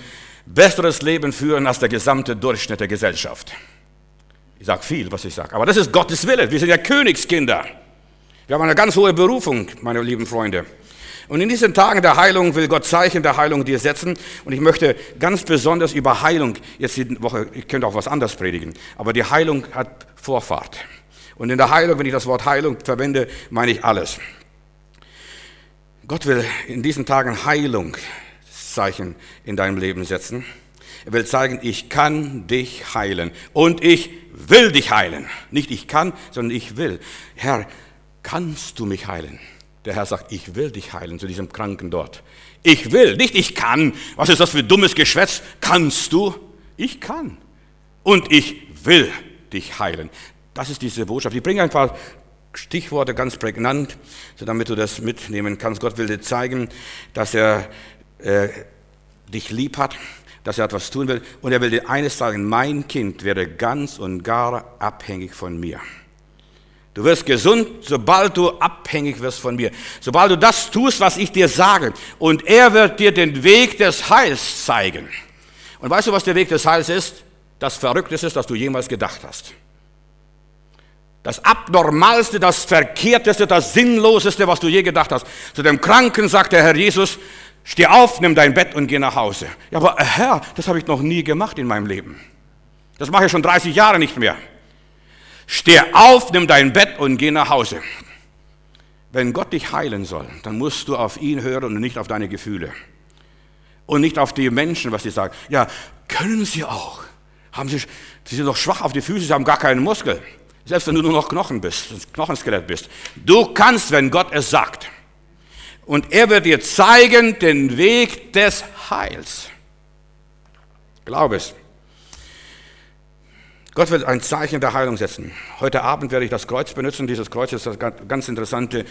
besseres Leben führen als der gesamte Durchschnitt der Gesellschaft. Ich sage viel, was ich sage, aber das ist Gottes Wille. Wir sind ja Königskinder. Wir haben eine ganz hohe Berufung, meine lieben Freunde. Und in diesen Tagen der Heilung will Gott Zeichen der Heilung dir setzen. Und ich möchte ganz besonders über Heilung, jetzt die Woche, ich könnte auch was anderes predigen, aber die Heilung hat Vorfahrt. Und in der Heilung, wenn ich das Wort Heilung verwende, meine ich alles. Gott will in diesen Tagen Heilungszeichen in deinem Leben setzen. Er will zeigen, ich kann dich heilen und ich will dich heilen. Nicht ich kann, sondern ich will. Herr, kannst du mich heilen? Der Herr sagt, ich will dich heilen zu diesem Kranken dort. Ich will, nicht ich kann. Was ist das für dummes Geschwätz? Kannst du? Ich kann. Und ich will dich heilen. Das ist diese Botschaft. Ich bringe ein paar Stichworte ganz prägnant, so damit du das mitnehmen kannst. Gott will dir zeigen, dass er dich lieb hat, dass er etwas tun will. Und er will dir eines sagen, mein Kind werde ganz und gar abhängig von mir. Du wirst gesund, sobald du abhängig wirst von mir. Sobald du das tust, was ich dir sage. Und er wird dir den Weg des Heils zeigen. Und weißt du, was der Weg des Heils ist? Das Verrückteste ist, das du jemals gedacht hast. Das Abnormalste, das Verkehrteste, das Sinnloseste, was du je gedacht hast. Zu dem Kranken sagt der Herr Jesus, steh auf, nimm dein Bett und geh nach Hause. Ja, aber Herr, das habe ich noch nie gemacht in meinem Leben. Das mache ich schon 30 Jahre nicht mehr. Steh auf, nimm dein Bett und geh nach Hause. Wenn Gott dich heilen soll, dann musst du auf ihn hören und nicht auf deine Gefühle. Und nicht auf die Menschen, was sie sagen. Ja, können sie auch. Sie sind doch schwach auf die Füße, sie haben gar keinen Muskel. Selbst wenn du nur noch Knochen bist, Knochenskelett bist. Du kannst, wenn Gott es sagt. Und er wird dir zeigen den Weg des Heils. Glaub es. Gott wird ein Zeichen der Heilung setzen. Heute Abend werde ich das Kreuz benutzen. Dieses Kreuz ist eine ganz interessante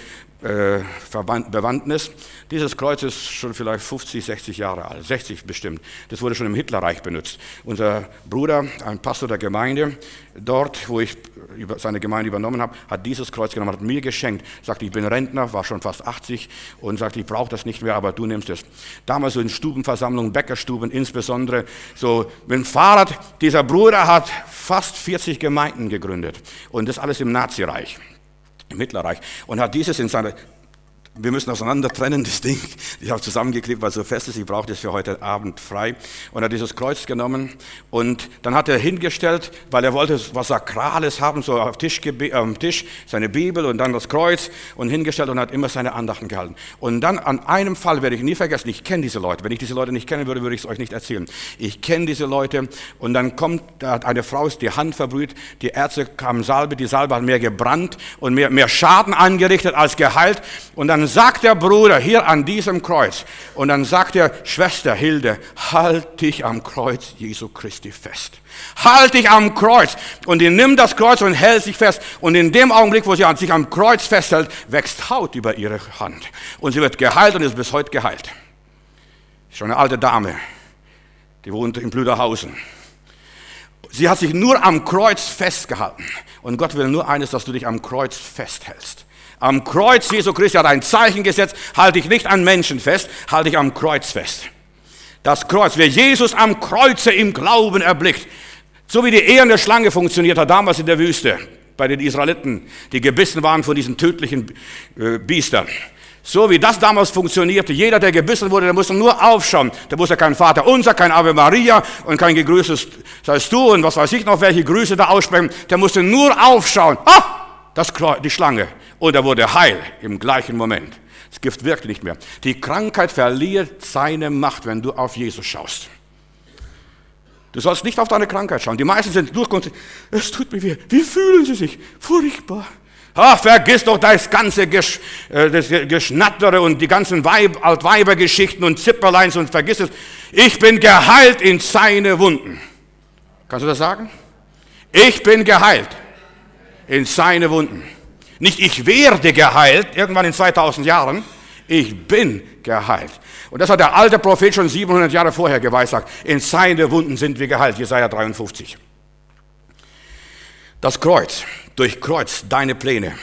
Bewandtnis. Dieses Kreuz ist schon vielleicht 50, 60 Jahre alt, 60 bestimmt. Das wurde schon im Hitlerreich benutzt. Unser Bruder, ein Pastor der Gemeinde, dort, wo ich seine Gemeinde übernommen habe, hat dieses Kreuz genommen, hat mir geschenkt. Sagte, ich bin Rentner, war schon fast 80 und sagte, ich brauche das nicht mehr, aber du nimmst es. Damals so in Stubenversammlungen, Bäckerstuben insbesondere, so mit dem Fahrrad. Dieser Bruder hat fast 40 Gemeinden gegründet und das alles im Nazireich, im Hitlerreich und hat dieses in seiner, wir müssen auseinander trennen, das Ding, ich habe zusammengeklebt, weil es so fest ist, ich brauche das für heute Abend frei und hat dieses Kreuz genommen und dann hat er hingestellt, weil er wollte was Sakrales haben, so am Tisch seine Bibel und dann das Kreuz und hingestellt und hat immer seine Andachten gehalten. Und dann an einem Fall werde ich nie vergessen, ich kenne diese Leute, wenn ich diese Leute nicht kennen würde, würde ich es euch nicht erzählen. Ich kenne diese Leute und dann da hat eine Frau ist die Hand verbrüht, die Ärzte kamen Salbe, die Salbe hat mehr gebrannt und mehr Schaden angerichtet als geheilt und dann sagt der Bruder hier an diesem Kreuz und dann sagt der Schwester Hilde, halt dich am Kreuz Jesu Christi fest. Halt dich am Kreuz und die nimmt das Kreuz und hält sich fest und in dem Augenblick, wo sie sich am Kreuz festhält, wächst Haut über ihre Hand und sie wird geheilt und ist bis heute geheilt. Schon eine alte Dame, die wohnt in Blüderhausen. Sie hat sich nur am Kreuz festgehalten und Gott will nur eines, dass du dich am Kreuz festhältst. Am Kreuz Jesu Christi hat ein Zeichen gesetzt, halte dich nicht an Menschen fest, halte dich am Kreuz fest. Das Kreuz, wer Jesus am Kreuze im Glauben erblickt, so wie die eherne Schlange funktioniert hat damals in der Wüste, bei den Israeliten, die gebissen waren von diesen tödlichen Biestern. So wie das damals funktionierte, jeder, der gebissen wurde, der musste nur aufschauen. Der musste kein Vater unser, kein Ave Maria und kein Gegrüßet seist du und was weiß ich noch, welche Grüße da aussprechen. Der musste nur aufschauen. Die Schlange. Und er wurde heil im gleichen Moment. Das Gift wirkte nicht mehr. Die Krankheit verliert seine Macht, wenn du auf Jesus schaust. Du sollst nicht auf deine Krankheit schauen. Die meisten sind durchkonzentriert. Es tut mir weh. Wie fühlen sie sich? Furchtbar. Vergiss doch das ganze das Geschnattere und die ganzen Altweibergeschichten und Zipperleins und vergiss es. Ich bin geheilt in seine Wunden. Kannst du das sagen? Ich bin geheilt in seine Wunden. Nicht ich werde geheilt, irgendwann in 2000 Jahren. Ich bin geheilt. Und das hat der alte Prophet schon 700 Jahre vorher geweissagt. In seine Wunden sind wir geheilt. Jesaja 53. Das Kreuz durchkreuzt deine Pläne,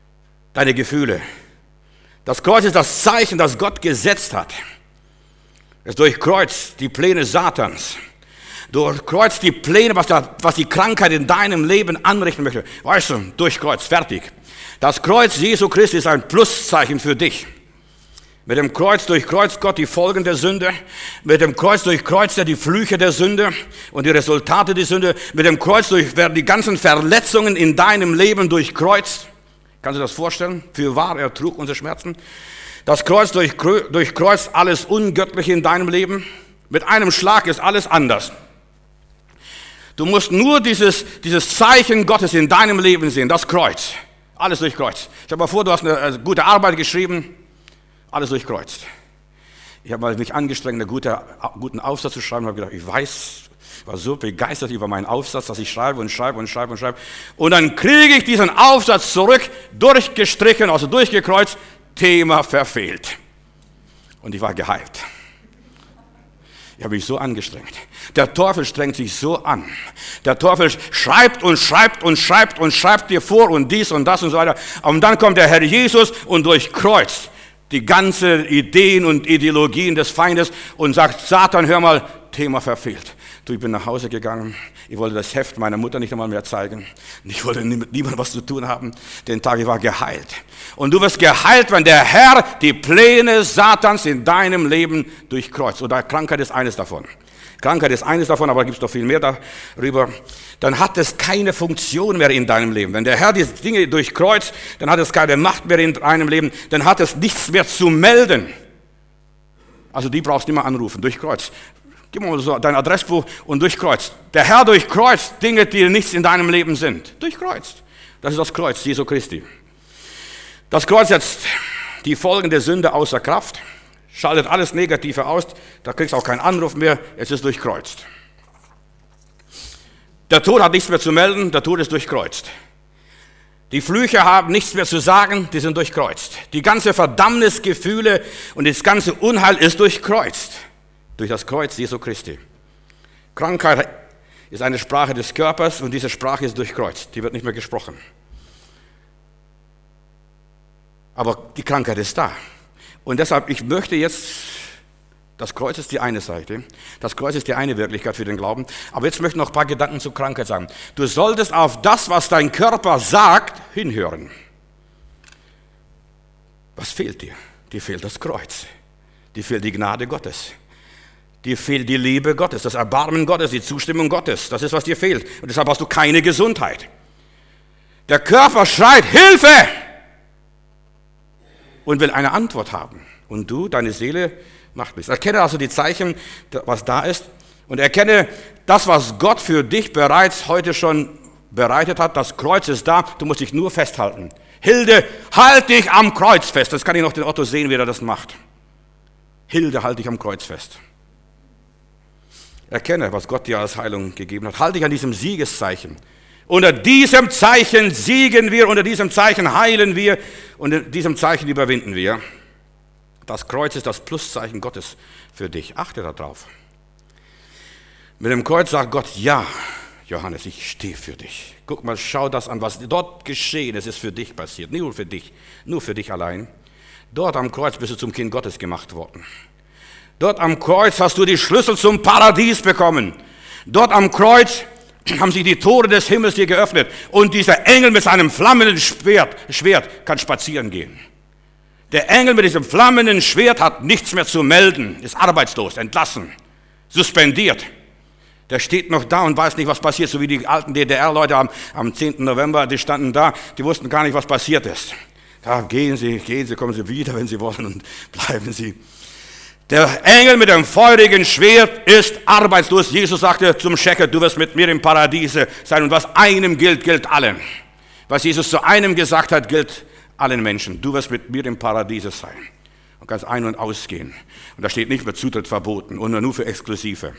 deine Gefühle. Das Kreuz ist das Zeichen, das Gott gesetzt hat. Es durchkreuzt die Pläne Satans. Durchkreuzt die Pläne, was die Krankheit in deinem Leben anrichten möchte. Weißt du, durchkreuzt, fertig. Das Kreuz Jesu Christi ist ein Pluszeichen für dich. Mit dem Kreuz durchkreuzt Gott die Folgen der Sünde. Mit dem Kreuz durchkreuzt er die Flüche der Sünde und die Resultate der Sünde. Mit dem Kreuz werden die ganzen Verletzungen in deinem Leben durchkreuzt. Kannst du das vorstellen? Für wahr, er trug unsere Schmerzen. Das Kreuz durchkreuzt alles Ungöttliche in deinem Leben. Mit einem Schlag ist alles anders. Du musst nur dieses Zeichen Gottes in deinem Leben sehen, das Kreuz. Alles durchkreuzt. Stell dir mal vor, du hast eine gute Arbeit geschrieben. Alles durchkreuzt. Ich habe mich angestrengt, einen guten Aufsatz zu schreiben. Ich habe gedacht, ich war so begeistert über meinen Aufsatz, dass ich schreibe und schreibe und schreibe und schreibe. Und dann kriege ich diesen Aufsatz zurück, durchgestrichen, also durchgekreuzt, Thema verfehlt. Und ich war gehypt. Ich habe mich so angestrengt. Der Teufel strengt sich so an. Der Teufel schreibt und schreibt und schreibt und schreibt dir vor und dies und das und so weiter. Und dann kommt der Herr Jesus und durchkreuzt die ganzen Ideen und Ideologien des Feindes und sagt, Satan, hör mal, Thema verfehlt. Du, ich bin nach Hause gegangen, ich wollte das Heft meiner Mutter nicht einmal mehr zeigen. Ich wollte mit niemandem was zu tun haben. Den Tag, ich war geheilt. Und du wirst geheilt, wenn der Herr die Pläne Satans in deinem Leben durchkreuzt. Oder Krankheit ist eines davon. Krankheit ist eines davon, aber da gibt es noch viel mehr darüber. Dann hat es keine Funktion mehr in deinem Leben. Wenn der Herr diese Dinge durchkreuzt, dann hat es keine Macht mehr in deinem Leben. Dann hat es nichts mehr zu melden. Also die brauchst du nicht mehr anrufen, durchkreuzt. Gib mal so dein Adressbuch und durchkreuzt. Der Herr durchkreuzt Dinge, die nichts in deinem Leben sind. Durchkreuzt. Das ist das Kreuz Jesu Christi. Das Kreuz setzt die Folgen der Sünde außer Kraft. Schaltet alles Negative aus, da kriegst du auch keinen Anruf mehr, es ist durchkreuzt. Der Tod hat nichts mehr zu melden, der Tod ist durchkreuzt. Die Flüche haben nichts mehr zu sagen, die sind durchkreuzt. Die ganze Verdammnisgefühle und das ganze Unheil ist durchkreuzt. Durch das Kreuz Jesu Christi. Krankheit ist eine Sprache des Körpers und diese Sprache ist durchkreuzt, die wird nicht mehr gesprochen. Aber die Krankheit ist da. Und deshalb, ich möchte jetzt, das Kreuz ist die eine Seite, das Kreuz ist die eine Wirklichkeit für den Glauben, aber jetzt möchte ich noch ein paar Gedanken zur Krankheit sagen. Du solltest auf das, was dein Körper sagt, hinhören. Was fehlt dir? Dir fehlt das Kreuz, dir fehlt die Gnade Gottes, dir fehlt die Liebe Gottes, das Erbarmen Gottes, die Zustimmung Gottes, das ist, was dir fehlt. Und deshalb hast du keine Gesundheit. Der Körper schreit, Hilfe! Und will eine Antwort haben. Und du, deine Seele, macht nichts. Erkenne also die Zeichen, was da ist. Und erkenne das, was Gott für dich bereits heute schon bereitet hat. Das Kreuz ist da, du musst dich nur festhalten. Hilde, halt dich am Kreuz fest. Das kann ich noch den Otto sehen, wie er das macht. Hilde, halt dich am Kreuz fest. Erkenne, was Gott dir als Heilung gegeben hat. Halt dich an diesem Siegeszeichen. Unter diesem Zeichen siegen wir, unter diesem Zeichen heilen wir, unter diesem Zeichen überwinden wir. Das Kreuz ist das Pluszeichen Gottes für dich. Achte darauf. Mit dem Kreuz sagt Gott, ja, Johannes, ich stehe für dich. Guck mal, schau das an, was dort geschehen ist, ist für dich passiert. Nur für dich allein. Dort am Kreuz bist du zum Kind Gottes gemacht worden. Dort am Kreuz hast du die Schlüssel zum Paradies bekommen. Dort am Kreuz haben sich die Tore des Himmels dir geöffnet und dieser Engel mit seinem flammenden Schwert kann spazieren gehen. Der Engel mit diesem flammenden Schwert hat nichts mehr zu melden, ist arbeitslos, entlassen, suspendiert. Der steht noch da und weiß nicht, was passiert, so wie die alten DDR-Leute am 10. November, die standen da, die wussten gar nicht, was passiert ist. Da gehen Sie, kommen Sie wieder, wenn Sie wollen, und bleiben Sie. Der Engel mit dem feurigen Schwert ist arbeitslos. Jesus sagte zum Schächer, du wirst mit mir im Paradiese sein. Und was einem gilt, gilt allen. Was Jesus zu einem gesagt hat, gilt allen Menschen. Du wirst mit mir im Paradiese sein. Und kannst ein- und ausgehen. Und da steht nicht mehr Zutritt verboten, und nur für Exklusive.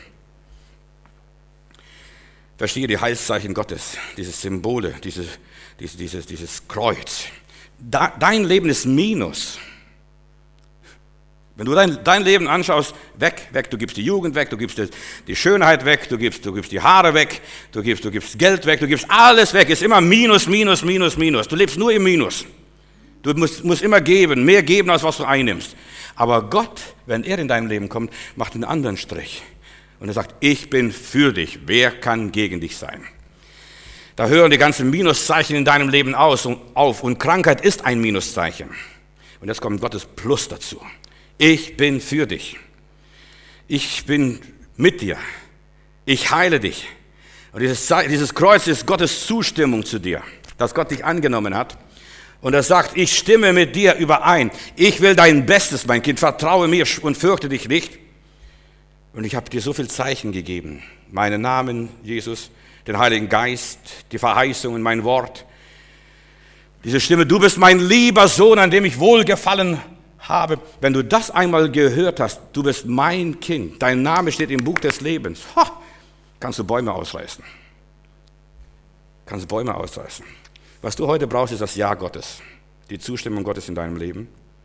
Verstehe die Heilszeichen Gottes, diese Symbole, dieses Kreuz. Dein Leben ist Minus. Wenn du dein Leben anschaust, weg, du gibst die Jugend weg, du gibst die Schönheit weg, du gibst die Haare weg, du gibst Geld weg, du gibst alles weg, ist immer Minus, Minus, Minus, Minus. Du lebst nur im Minus. Du musst immer geben, mehr geben, als was du einnimmst. Aber Gott, wenn er in dein Leben kommt, macht einen anderen Strich. Und er sagt, ich bin für dich. Wer kann gegen dich sein? Da hören die ganzen Minuszeichen in deinem Leben auf. Und Krankheit ist ein Minuszeichen. Und jetzt kommt Gottes Plus dazu. Ich bin für dich. Ich bin mit dir. Ich heile dich. Und dieses Kreuz ist Gottes Zustimmung zu dir, dass Gott dich angenommen hat. Und er sagt, ich stimme mit dir überein. Ich will dein Bestes, mein Kind. Vertraue mir und fürchte dich nicht. Und ich habe dir so viel Zeichen gegeben. Meinen Namen, Jesus, den Heiligen Geist, die Verheißungen, mein Wort. Diese Stimme, du bist mein lieber Sohn, an dem ich wohlgefallen habe. Wenn du das einmal gehört hast, du bist mein Kind. Dein Name steht im Buch des Lebens. Kannst du Bäume ausreißen. Kannst Bäume ausreißen. Was du heute brauchst, ist das Ja Gottes. Die Zustimmung Gottes in deinem Leben.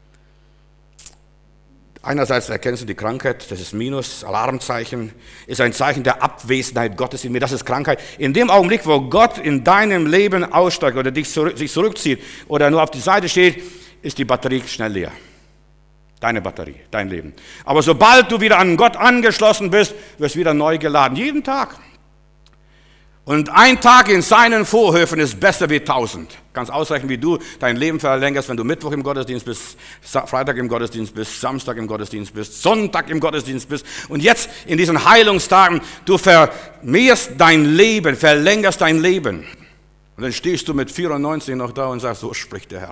Einerseits erkennst du die Krankheit, das ist Minus, Alarmzeichen, ist ein Zeichen der Abwesenheit Gottes in mir, das ist Krankheit. In dem Augenblick, wo Gott in deinem Leben aussteigt oder sich zurückzieht oder nur auf die Seite steht, ist die Batterie schnell leer. Deine Batterie, dein Leben. Aber sobald du wieder an Gott angeschlossen bist, wirst du wieder neu geladen, jeden Tag. Und ein Tag in seinen Vorhöfen ist besser wie 1000. Kannst ausrechnen, wie du dein Leben verlängerst, wenn du Mittwoch im Gottesdienst bist, Freitag im Gottesdienst bist, Samstag im Gottesdienst bist, Sonntag im Gottesdienst bist. Und jetzt in diesen Heilungstagen, du vermehrst dein Leben, verlängerst dein Leben. Und dann stehst du mit 94 noch da und sagst, so spricht der Herr.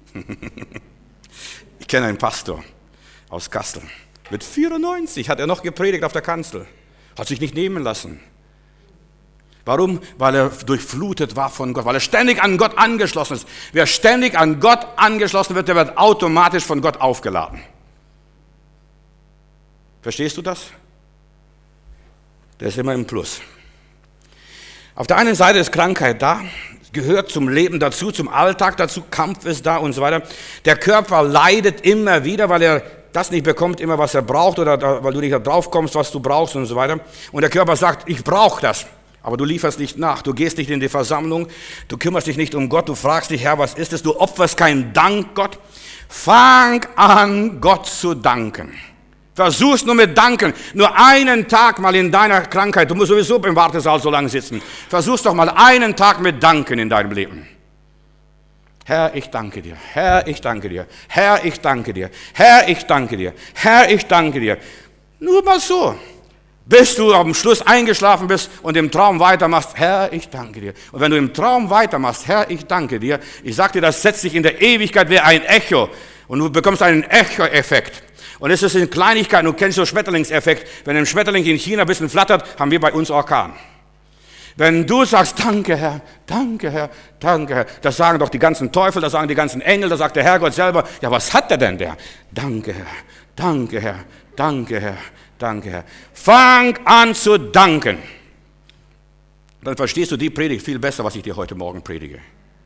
Ich kenne einen Pastor aus Kastel. Mit 94 hat er noch gepredigt auf der Kanzel. Hat sich nicht nehmen lassen. Warum? Weil er durchflutet war von Gott, weil er ständig an Gott angeschlossen ist. Wer ständig an Gott angeschlossen wird, der wird automatisch von Gott aufgeladen. Verstehst du das? Der ist immer im Plus. Auf der einen Seite ist Krankheit da, gehört zum Leben dazu, zum Alltag dazu, Kampf ist da und so weiter. Der Körper leidet immer wieder, weil er das nicht bekommt, immer was er braucht oder weil du nicht drauf kommst, was du brauchst und so weiter. Und der Körper sagt, ich brauche das. Aber du lieferst nicht nach, du gehst nicht in die Versammlung, du kümmerst dich nicht um Gott, du fragst dich, Herr, was ist es? Du opferst keinen Dank Gott. Fang an, Gott zu danken. Versuch's nur mit Danken. Nur einen Tag mal in deiner Krankheit, du musst sowieso im Wartesaal so lange sitzen. Versuch's doch mal einen Tag mit Danken in deinem Leben. Herr, ich danke dir. Herr, ich danke dir. Herr, ich danke dir. Herr, ich danke dir. Herr, ich danke dir. Nur mal so. Bis du am Schluss eingeschlafen bist und im Traum weitermachst, Herr, ich danke dir. Und wenn du im Traum weitermachst, Herr, ich danke dir, ich sag dir, das setzt sich in der Ewigkeit wie ein Echo und du bekommst einen Echo-Effekt. Und es ist in Kleinigkeiten, du kennst so Schmetterlingseffekt, wenn ein Schmetterling in China ein bisschen flattert, haben wir bei uns Orkan. Wenn du sagst, danke Herr, danke Herr, danke Herr, das sagen doch die ganzen Teufel, das sagen die ganzen Engel, das sagt der Herrgott selber, ja was hat der denn der? Danke Herr, danke Herr, danke Herr. Danke, Herr. Fang an zu danken. Dann verstehst du die Predigt viel besser, was ich dir heute Morgen predige.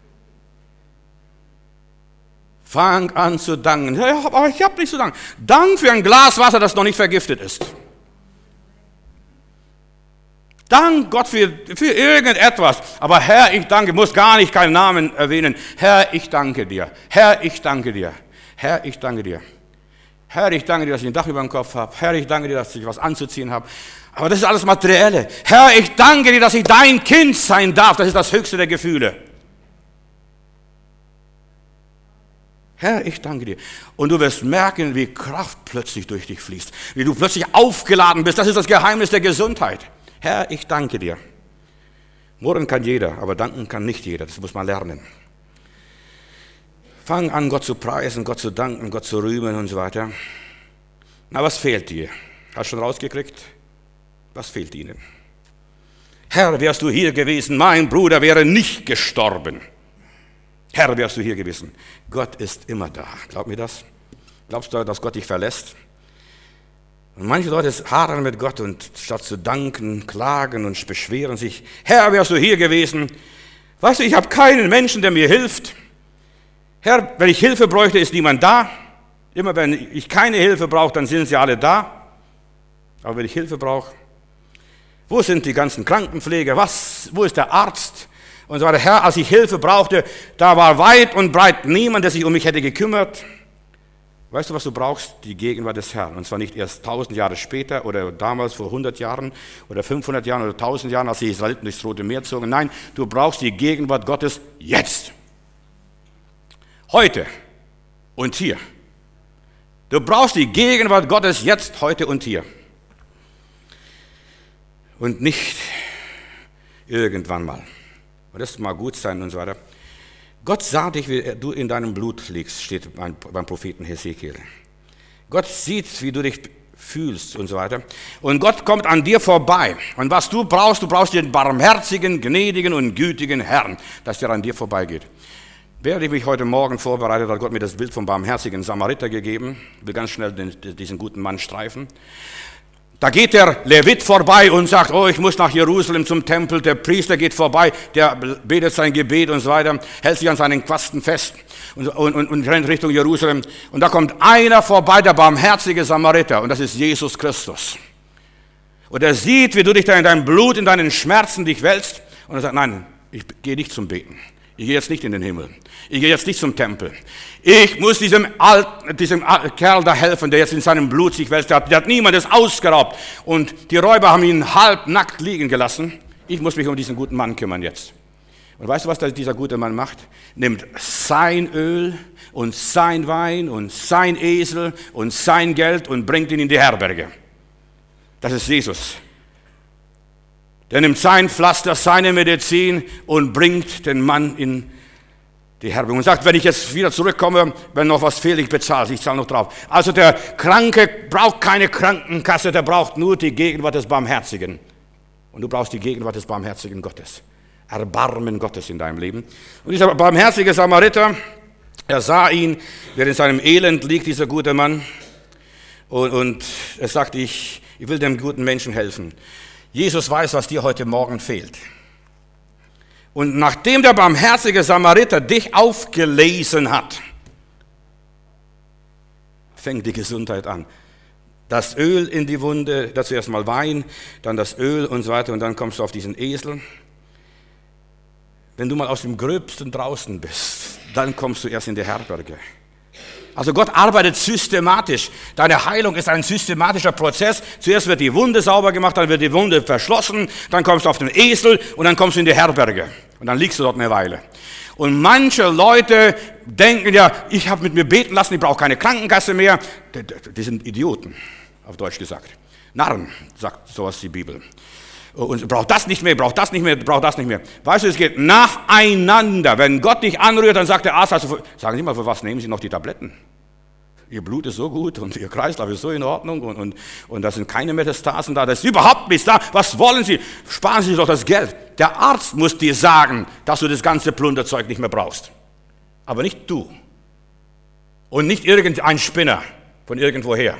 Fang an zu danken. Ja, aber ich habe nicht zu danken. Dank für ein Glas Wasser, das noch nicht vergiftet ist. Dank Gott für irgendetwas. Aber Herr, ich danke, muss gar nicht keinen Namen erwähnen. Herr, ich danke dir. Herr, ich danke dir. Herr, ich danke dir. Herr, ich danke dir, dass ich ein Dach über dem Kopf habe. Herr, ich danke dir, dass ich was anzuziehen habe. Aber das ist alles Materielle. Herr, ich danke dir, dass ich dein Kind sein darf. Das ist das höchste der Gefühle. Herr, ich danke dir. Und du wirst merken, wie Kraft plötzlich durch dich fließt. Wie du plötzlich aufgeladen bist. Das ist das Geheimnis der Gesundheit. Herr, ich danke dir. Murren kann jeder, aber danken kann nicht jeder. Das muss man lernen. Fang an, Gott zu preisen, Gott zu danken, Gott zu rühmen und so weiter. Na, was fehlt dir? Hast du schon rausgekriegt? Was fehlt ihnen? Herr, wärst du hier gewesen, mein Bruder wäre nicht gestorben. Herr, wärst du hier gewesen. Gott ist immer da. Glaub mir das? Glaubst du, dass Gott dich verlässt? Und manche Leute hadern mit Gott und statt zu danken, klagen und beschweren sich. Herr, wärst du hier gewesen? Weißt du, ich habe keinen Menschen, der mir hilft. Herr, wenn ich Hilfe bräuchte, ist niemand da. Immer wenn ich keine Hilfe brauche, dann sind sie alle da. Aber wenn ich Hilfe brauche, wo sind die ganzen Krankenpfleger? Wo ist der Arzt? Und so weiter. Herr, als ich Hilfe brauchte, da war weit und breit niemand, der sich um mich hätte gekümmert. Weißt du, was du brauchst? Die Gegenwart des Herrn. Und zwar nicht erst 1000 Jahre später oder damals vor 100 Jahren oder 500 Jahren oder 1000 Jahren, als die Israeliten durchs Rote Meer zogen. Nein, du brauchst die Gegenwart Gottes jetzt. Heute und hier. Du brauchst die Gegenwart Gottes jetzt, heute und hier. Und nicht irgendwann mal. Und das mag gut sein und so weiter. Gott sah dich, wie du in deinem Blut liegst, steht beim Propheten Hesekiel. Gott sieht, wie du dich fühlst und so weiter. Und Gott kommt an dir vorbei. Und was du brauchst den barmherzigen, gnädigen und gütigen Herrn, dass der an dir vorbeigeht. Während ich mich heute Morgen vorbereitet, hat Gott mir das Bild vom barmherzigen Samariter gegeben. Ich will ganz schnell diesen guten Mann streifen. Da geht der Levit vorbei und sagt, oh, ich muss nach Jerusalem zum Tempel. Der Priester geht vorbei, der betet sein Gebet und so weiter, hält sich an seinen Quasten fest und rennt Richtung Jerusalem. Und da kommt einer vorbei, der barmherzige Samariter, und das ist Jesus Christus. Und er sieht, wie du dich da in deinem Blut, in deinen Schmerzen dich wälzt. Und er sagt, nein, ich gehe nicht zum Beten. Ich gehe jetzt nicht in den Himmel. Ich gehe jetzt nicht zum Tempel. Ich muss diesem Kerl da helfen, der jetzt in seinem Blut sich wälzt. Der hat niemandes ausgeraubt. Und die Räuber haben ihn halbnackt liegen gelassen. Ich muss mich um diesen guten Mann kümmern jetzt. Und weißt du, was dieser gute Mann macht? Nimmt sein Öl und sein Wein und sein Esel und sein Geld und bringt ihn in die Herberge. Das ist Jesus. Der nimmt sein Pflaster, seine Medizin und bringt den Mann in die Herberge und sagt, wenn ich jetzt wieder zurückkomme, wenn noch was fehlt, ich bezahle, ich zahle noch drauf. Also der Kranke braucht keine Krankenkasse, der braucht nur die Gegenwart des Barmherzigen. Und du brauchst die Gegenwart des barmherzigen Gottes. Erbarmen Gottes in deinem Leben. Und dieser barmherzige Samariter, er sah ihn, der in seinem Elend liegt, dieser gute Mann. Und er sagt, ich will dem guten Menschen helfen. Jesus weiß, was dir heute Morgen fehlt. Und nachdem der barmherzige Samariter dich aufgelesen hat, fängt die Gesundheit an. Das Öl in die Wunde, dazu erstmal Wein, dann das Öl und so weiter und dann kommst du auf diesen Esel. Wenn du mal aus dem Gröbsten draußen bist, dann kommst du erst in die Herberge. Also Gott arbeitet systematisch. Deine Heilung ist ein systematischer Prozess. Zuerst wird die Wunde sauber gemacht, dann wird die Wunde verschlossen, dann kommst du auf den Esel und dann kommst du in die Herberge. Und dann liegst du dort eine Weile. Und manche Leute denken ja, ich habe mit mir beten lassen, ich brauche keine Krankenkasse mehr. Die sind Idioten, auf Deutsch gesagt. Narren, sagt sowas die Bibel. Und braucht das nicht mehr, braucht das nicht mehr, braucht das nicht mehr. Weißt du, es geht nacheinander. Wenn Gott dich anrührt, dann sagt der Arzt, also, sagen Sie mal, für was nehmen Sie noch die Tabletten? Ihr Blut ist so gut und Ihr Kreislauf ist so in Ordnung und da sind keine Metastasen da, da ist überhaupt nichts da. Was wollen Sie? Sparen Sie sich doch das Geld. Der Arzt muss dir sagen, dass du das ganze Plunderzeug nicht mehr brauchst. Aber nicht du. Und nicht irgendein Spinner von irgendwoher.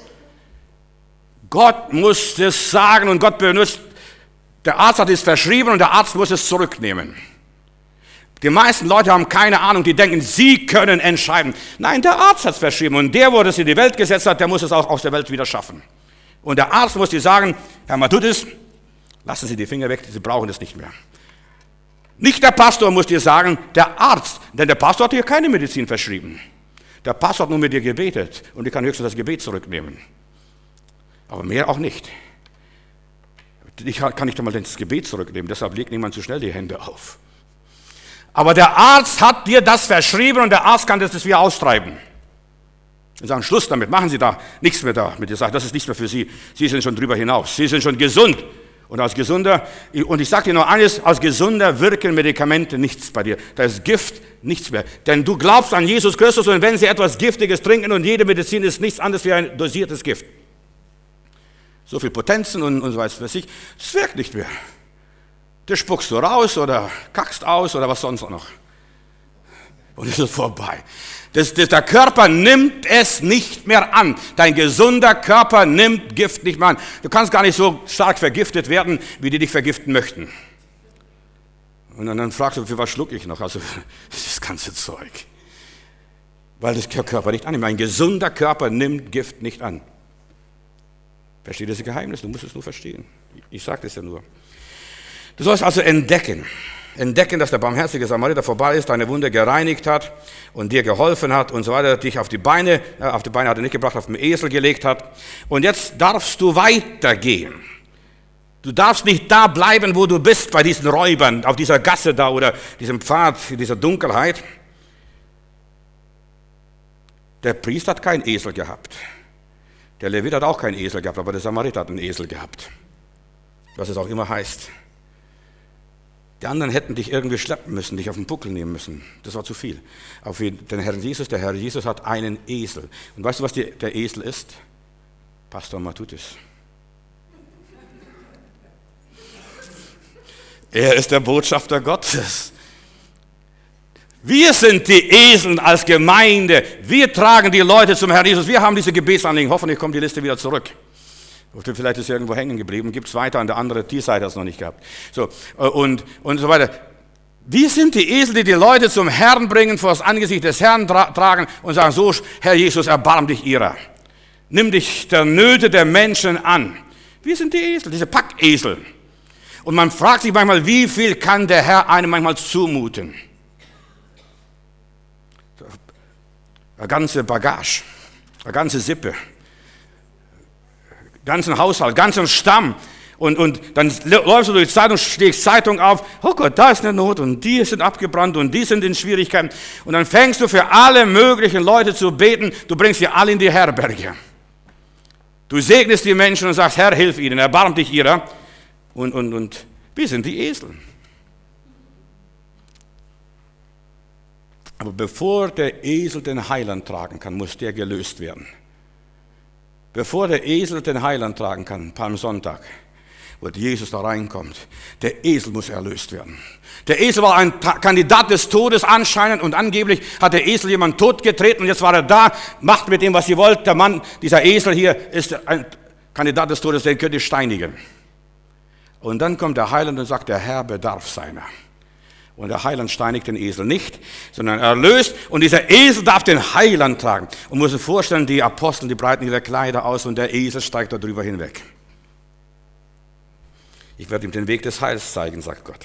Gott muss das sagen und Gott benutzt. Der Arzt hat es verschrieben und der Arzt muss es zurücknehmen. Die meisten Leute haben keine Ahnung, die denken, sie können entscheiden. Nein, der Arzt hat es verschrieben und der, wo das in die Welt gesetzt hat, der muss es auch aus der Welt wieder schaffen. Und der Arzt muss dir sagen, Herr Matthäus, lassen Sie die Finger weg, Sie brauchen das nicht mehr. Nicht der Pastor muss dir sagen, der Arzt, denn der Pastor hat dir keine Medizin verschrieben. Der Pastor hat nur mit dir gebetet und ich kann höchstens das Gebet zurücknehmen. Aber mehr auch nicht. Ich kann nicht einmal das Gebet zurücknehmen, deshalb legt niemand zu schnell die Hände auf. Aber der Arzt hat dir das verschrieben und der Arzt kann das wieder austreiben. Und sagen, Schluss damit, machen Sie da nichts mehr da mit dir. Sagt, das ist nichts mehr für Sie. Sie sind schon drüber hinaus. Sie sind schon gesund. Und als Gesunder, und ich sage dir noch eines, als Gesunder wirken Medikamente nichts bei dir. Da ist Gift nichts mehr. Denn du glaubst an Jesus Christus und wenn Sie etwas Giftiges trinken und jede Medizin ist nichts anderes wie ein dosiertes Gift. So viel Potenzen und so was weiß ich, es wirkt nicht mehr. Das spuckst du raus oder kackst aus oder was sonst noch. Und es ist vorbei. Der Körper nimmt es nicht mehr an. Dein gesunder Körper nimmt Gift nicht mehr an. Du kannst gar nicht so stark vergiftet werden, wie die dich vergiften möchten. Und dann fragst du, für was schluck ich noch? Also das ganze Zeug. Weil das Körper nicht annimmt. Ein gesunder Körper nimmt Gift nicht an. Versteh das Geheimnis, du musst es nur verstehen. Ich sage das ja nur. Du sollst also entdecken, entdecken, dass der barmherzige Samariter vorbei ist, deine Wunde gereinigt hat und dir geholfen hat und so weiter, dich auf die Beine hat er nicht gebracht, auf den Esel gelegt hat. Und jetzt darfst du weitergehen. Du darfst nicht da bleiben, wo du bist, bei diesen Räubern, auf dieser Gasse da oder diesem Pfad, dieser Dunkelheit. Der Priester hat keinen Esel gehabt. Der Levit hat auch keinen Esel gehabt, aber der Samariter hat einen Esel gehabt. Was es auch immer heißt. Die anderen hätten dich irgendwie schleppen müssen, dich auf den Buckel nehmen müssen. Das war zu viel. Auf den Herrn Jesus, der Herr Jesus hat einen Esel. Und weißt du, was der Esel ist? Pastor Matutis. Er ist der Botschafter Gottes. Wir sind die Esel als Gemeinde. Wir tragen die Leute zum Herrn Jesus. Wir haben diese Gebetsanliegen. Hoffentlich kommt die Liste wieder zurück. Vielleicht ist sie irgendwo hängen geblieben. Gibt es weiter an der anderen, die Seite hat es noch nicht gehabt. So, und so weiter. Wir sind die Esel, die die Leute zum Herrn bringen, vor das Angesicht des Herrn tragen und sagen, so, Herr Jesus, erbarm dich ihrer. Nimm dich der Nöte der Menschen an. Wir sind die Esel, diese Packesel. Und man fragt sich manchmal, wie viel kann der Herr einem manchmal zumuten? Eine ganze Bagage, eine ganze Sippe, ganzen Haushalt, ganzen Stamm. Und dann läufst du durch die Zeitung, schlägst Zeitung auf, oh Gott, da ist eine Not und die sind abgebrannt und die sind in Schwierigkeiten. Und dann fängst du für alle möglichen Leute zu beten, du bringst sie alle in die Herberge. Du segnest die Menschen und sagst, Herr, hilf ihnen, erbarm dich ihrer. Und wir sind die Esel. Aber bevor der Esel den Heiland tragen kann, muss der gelöst werden. Bevor der Esel den Heiland tragen kann, Palmsonntag, wo Jesus da reinkommt, der Esel muss erlöst werden. Der Esel war ein Kandidat des Todes anscheinend und angeblich hat der Esel jemanden totgetreten und jetzt war er da, macht mit dem, was ihr wollt. Der Mann, dieser Esel hier, ist ein Kandidat des Todes, den könnt ihr steinigen. Und dann kommt der Heiland und sagt, der Herr bedarf seiner. Und der Heiland steinigt den Esel nicht, sondern erlöst. Und dieser Esel darf den Heiland tragen. Und muss sich vorstellen, die Apostel, die breiten ihre Kleider aus und der Esel steigt darüber hinweg. Ich werde ihm den Weg des Heils zeigen, sagt Gott.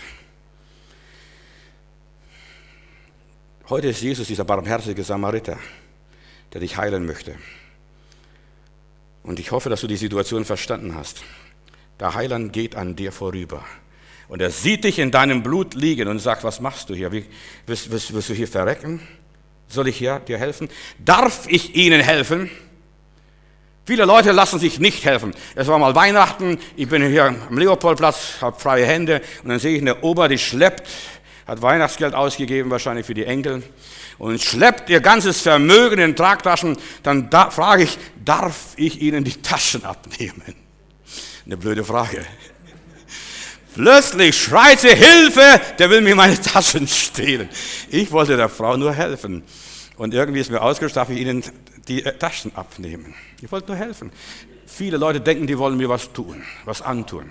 Heute ist Jesus dieser barmherzige Samariter, der dich heilen möchte. Und ich hoffe, dass du die Situation verstanden hast. Der Heiland geht an dir vorüber. Und er sieht dich in deinem Blut liegen und sagt, was machst du hier? Willst du hier verrecken? Soll ich hier dir helfen? Darf ich ihnen helfen? Viele Leute lassen sich nicht helfen. Es war mal Weihnachten, ich bin hier am Leopoldplatz, habe freie Hände und dann sehe ich eine Ober, die schleppt, hat Weihnachtsgeld ausgegeben, wahrscheinlich für die Enkel, und schleppt ihr ganzes Vermögen in Tragtaschen. Dann frage ich, darf ich ihnen die Taschen abnehmen? Eine blöde Frage. Plötzlich schreit sie, Hilfe, der will mir meine Taschen stehlen. Ich wollte der Frau nur helfen. Und irgendwie ist mir ausgerutscht, darf ich ihnen die Taschen abnehmen. Ich wollte nur helfen. Viele Leute denken, die wollen mir was tun, was antun.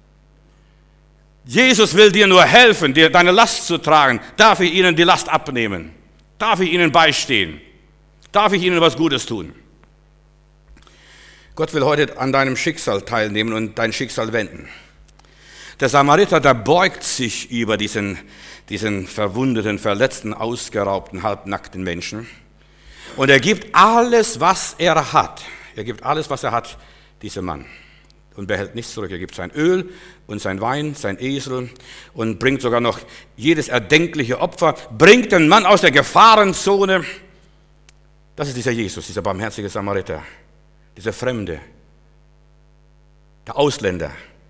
Jesus will dir nur helfen, dir deine Last zu tragen. Darf ich ihnen die Last abnehmen? Darf ich ihnen beistehen? Darf ich ihnen was Gutes tun? Gott will heute an deinem Schicksal teilnehmen und dein Schicksal wenden. Der Samariter, der beugt sich über diesen verwundeten, verletzten, ausgeraubten, halbnackten Menschen. Und er gibt alles, was er hat. Er gibt alles, was er hat, diesem Mann. Und behält nichts zurück. Er gibt sein Öl und sein Wein, sein Esel und bringt sogar noch jedes erdenkliche Opfer. Bringt den Mann aus der Gefahrenzone. Das ist dieser Jesus, dieser barmherzige Samariter. Dieser Fremde. Der Ausländer.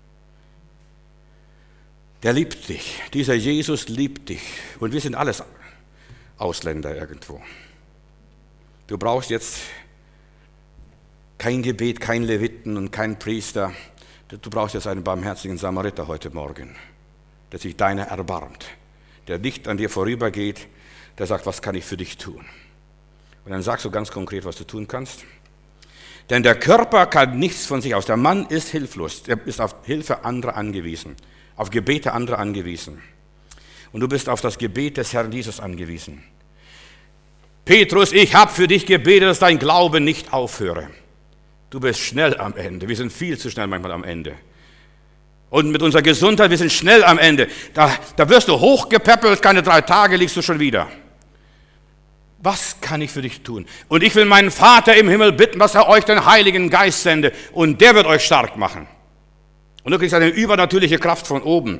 Der liebt dich. Dieser Jesus liebt dich. Und wir sind alles Ausländer irgendwo. Du brauchst jetzt kein Gebet, kein Leviten und kein Priester. Du brauchst jetzt einen barmherzigen Samariter heute Morgen, der sich deiner erbarmt, der nicht an dir vorübergeht, der sagt, was kann ich für dich tun? Und dann sagst du ganz konkret, was du tun kannst. Denn der Körper kann nichts von sich aus. Der Mann ist hilflos. Er ist auf Hilfe anderer angewiesen. Auf Gebete anderer angewiesen. Und du bist auf das Gebet des Herrn Jesus angewiesen. Petrus, ich habe für dich gebetet, dass dein Glaube nicht aufhöre. Du bist schnell am Ende. Wir sind viel zu schnell manchmal am Ende. Und mit unserer Gesundheit, wir sind schnell am Ende. Da wirst du hochgepäppelt, keine 3 Tage liegst du schon wieder. Was kann ich für dich tun? Und ich will meinen Vater im Himmel bitten, dass er euch den Heiligen Geist sende und der wird euch stark machen. Und du kriegst eine übernatürliche Kraft von oben.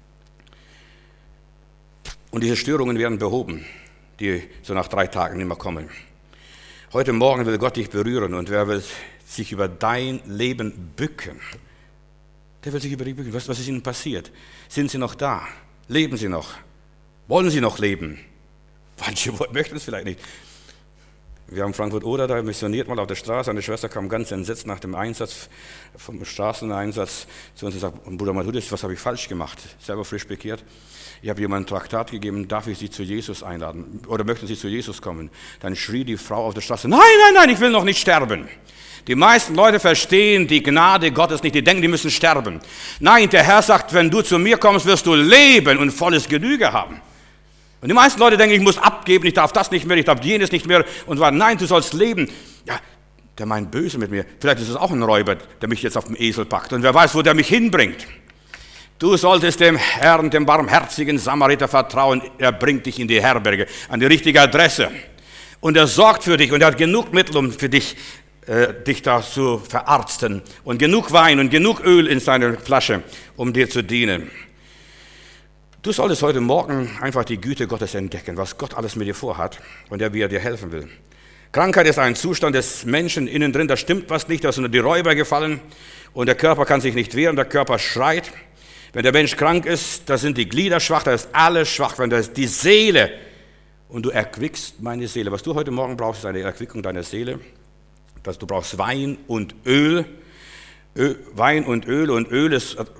Und diese Störungen werden behoben, die so nach 3 Tagen immer kommen. Heute Morgen will Gott dich berühren und wer will sich über dein Leben bücken? Der will sich über dich bücken. Was ist ihnen passiert? Sind sie noch da? Leben sie noch? Wollen sie noch leben? Manche möchten es vielleicht nicht. Wir haben Frankfurt-Oder da missioniert mal auf der Straße. Eine Schwester kam ganz entsetzt nach dem Einsatz, vom Straßeneinsatz zu uns und sagt, Bruder Matthäus, was habe ich falsch gemacht? Selber frisch bekehrt. Ich habe jemandem ein Traktat gegeben, darf ich Sie zu Jesus einladen? Oder möchten Sie zu Jesus kommen? Dann schrie die Frau auf der Straße, nein, nein, nein, ich will noch nicht sterben. Die meisten Leute verstehen die Gnade Gottes nicht, die denken, die müssen sterben. Nein, der Herr sagt, wenn du zu mir kommst, wirst du leben und volles Genüge haben. Und die meisten Leute denken, ich muss abgeben, ich darf das nicht mehr, ich darf jenes nicht mehr. Und sagen, nein, du sollst leben. Ja, der meint böse mit mir. Vielleicht ist es auch ein Räuber, der mich jetzt auf dem Esel packt. Und wer weiß, wo der mich hinbringt. Du solltest dem Herrn, dem barmherzigen Samariter vertrauen. Er bringt dich in die Herberge, an die richtige Adresse. Und er sorgt für dich und er hat genug Mittel, um für dich da zu verarzten. Und genug Wein und genug Öl in seiner Flasche, um dir zu dienen. Du solltest heute Morgen einfach die Güte Gottes entdecken, was Gott alles mit dir vorhat und wie er dir helfen will. Krankheit ist ein Zustand des Menschen innen drin, da stimmt was nicht, da sind die Räuber gefallen und der Körper kann sich nicht wehren, der Körper schreit. Wenn der Mensch krank ist, da sind die Glieder schwach, da ist alles schwach, wenn da ist die Seele und du erquickst meine Seele. Was du heute Morgen brauchst, ist eine Erquickung deiner Seele. Du brauchst Wein und Öl. Wein und Öl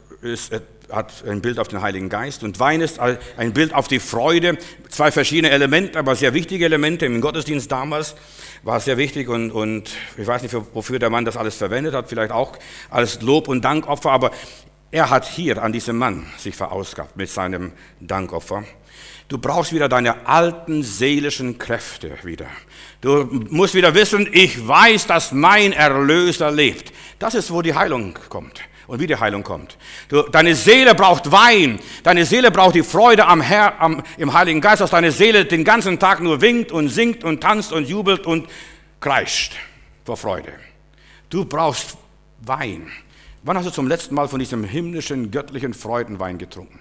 hat ein Bild auf den Heiligen Geist und Wein ist ein Bild auf die Freude. 2 verschiedene Elemente, aber sehr wichtige Elemente. Im Gottesdienst damals war es sehr wichtig und ich weiß nicht, wofür der Mann das alles verwendet hat, vielleicht auch als Lob- und Dankopfer, aber er hat hier an diesem Mann sich verausgabt mit seinem Dankopfer. Du brauchst wieder deine alten seelischen Kräfte wieder. Du musst wieder wissen, ich weiß, dass mein Erlöser lebt. Das ist, wo die Heilung kommt. Und wie die Heilung kommt. Deine Seele braucht Wein. Deine Seele braucht die Freude im Heiligen Geist, dass deine Seele den ganzen Tag nur winkt und singt und tanzt und jubelt und kreischt vor Freude. Du brauchst Wein. Wann hast du zum letzten Mal von diesem himmlischen, göttlichen Freudenwein getrunken?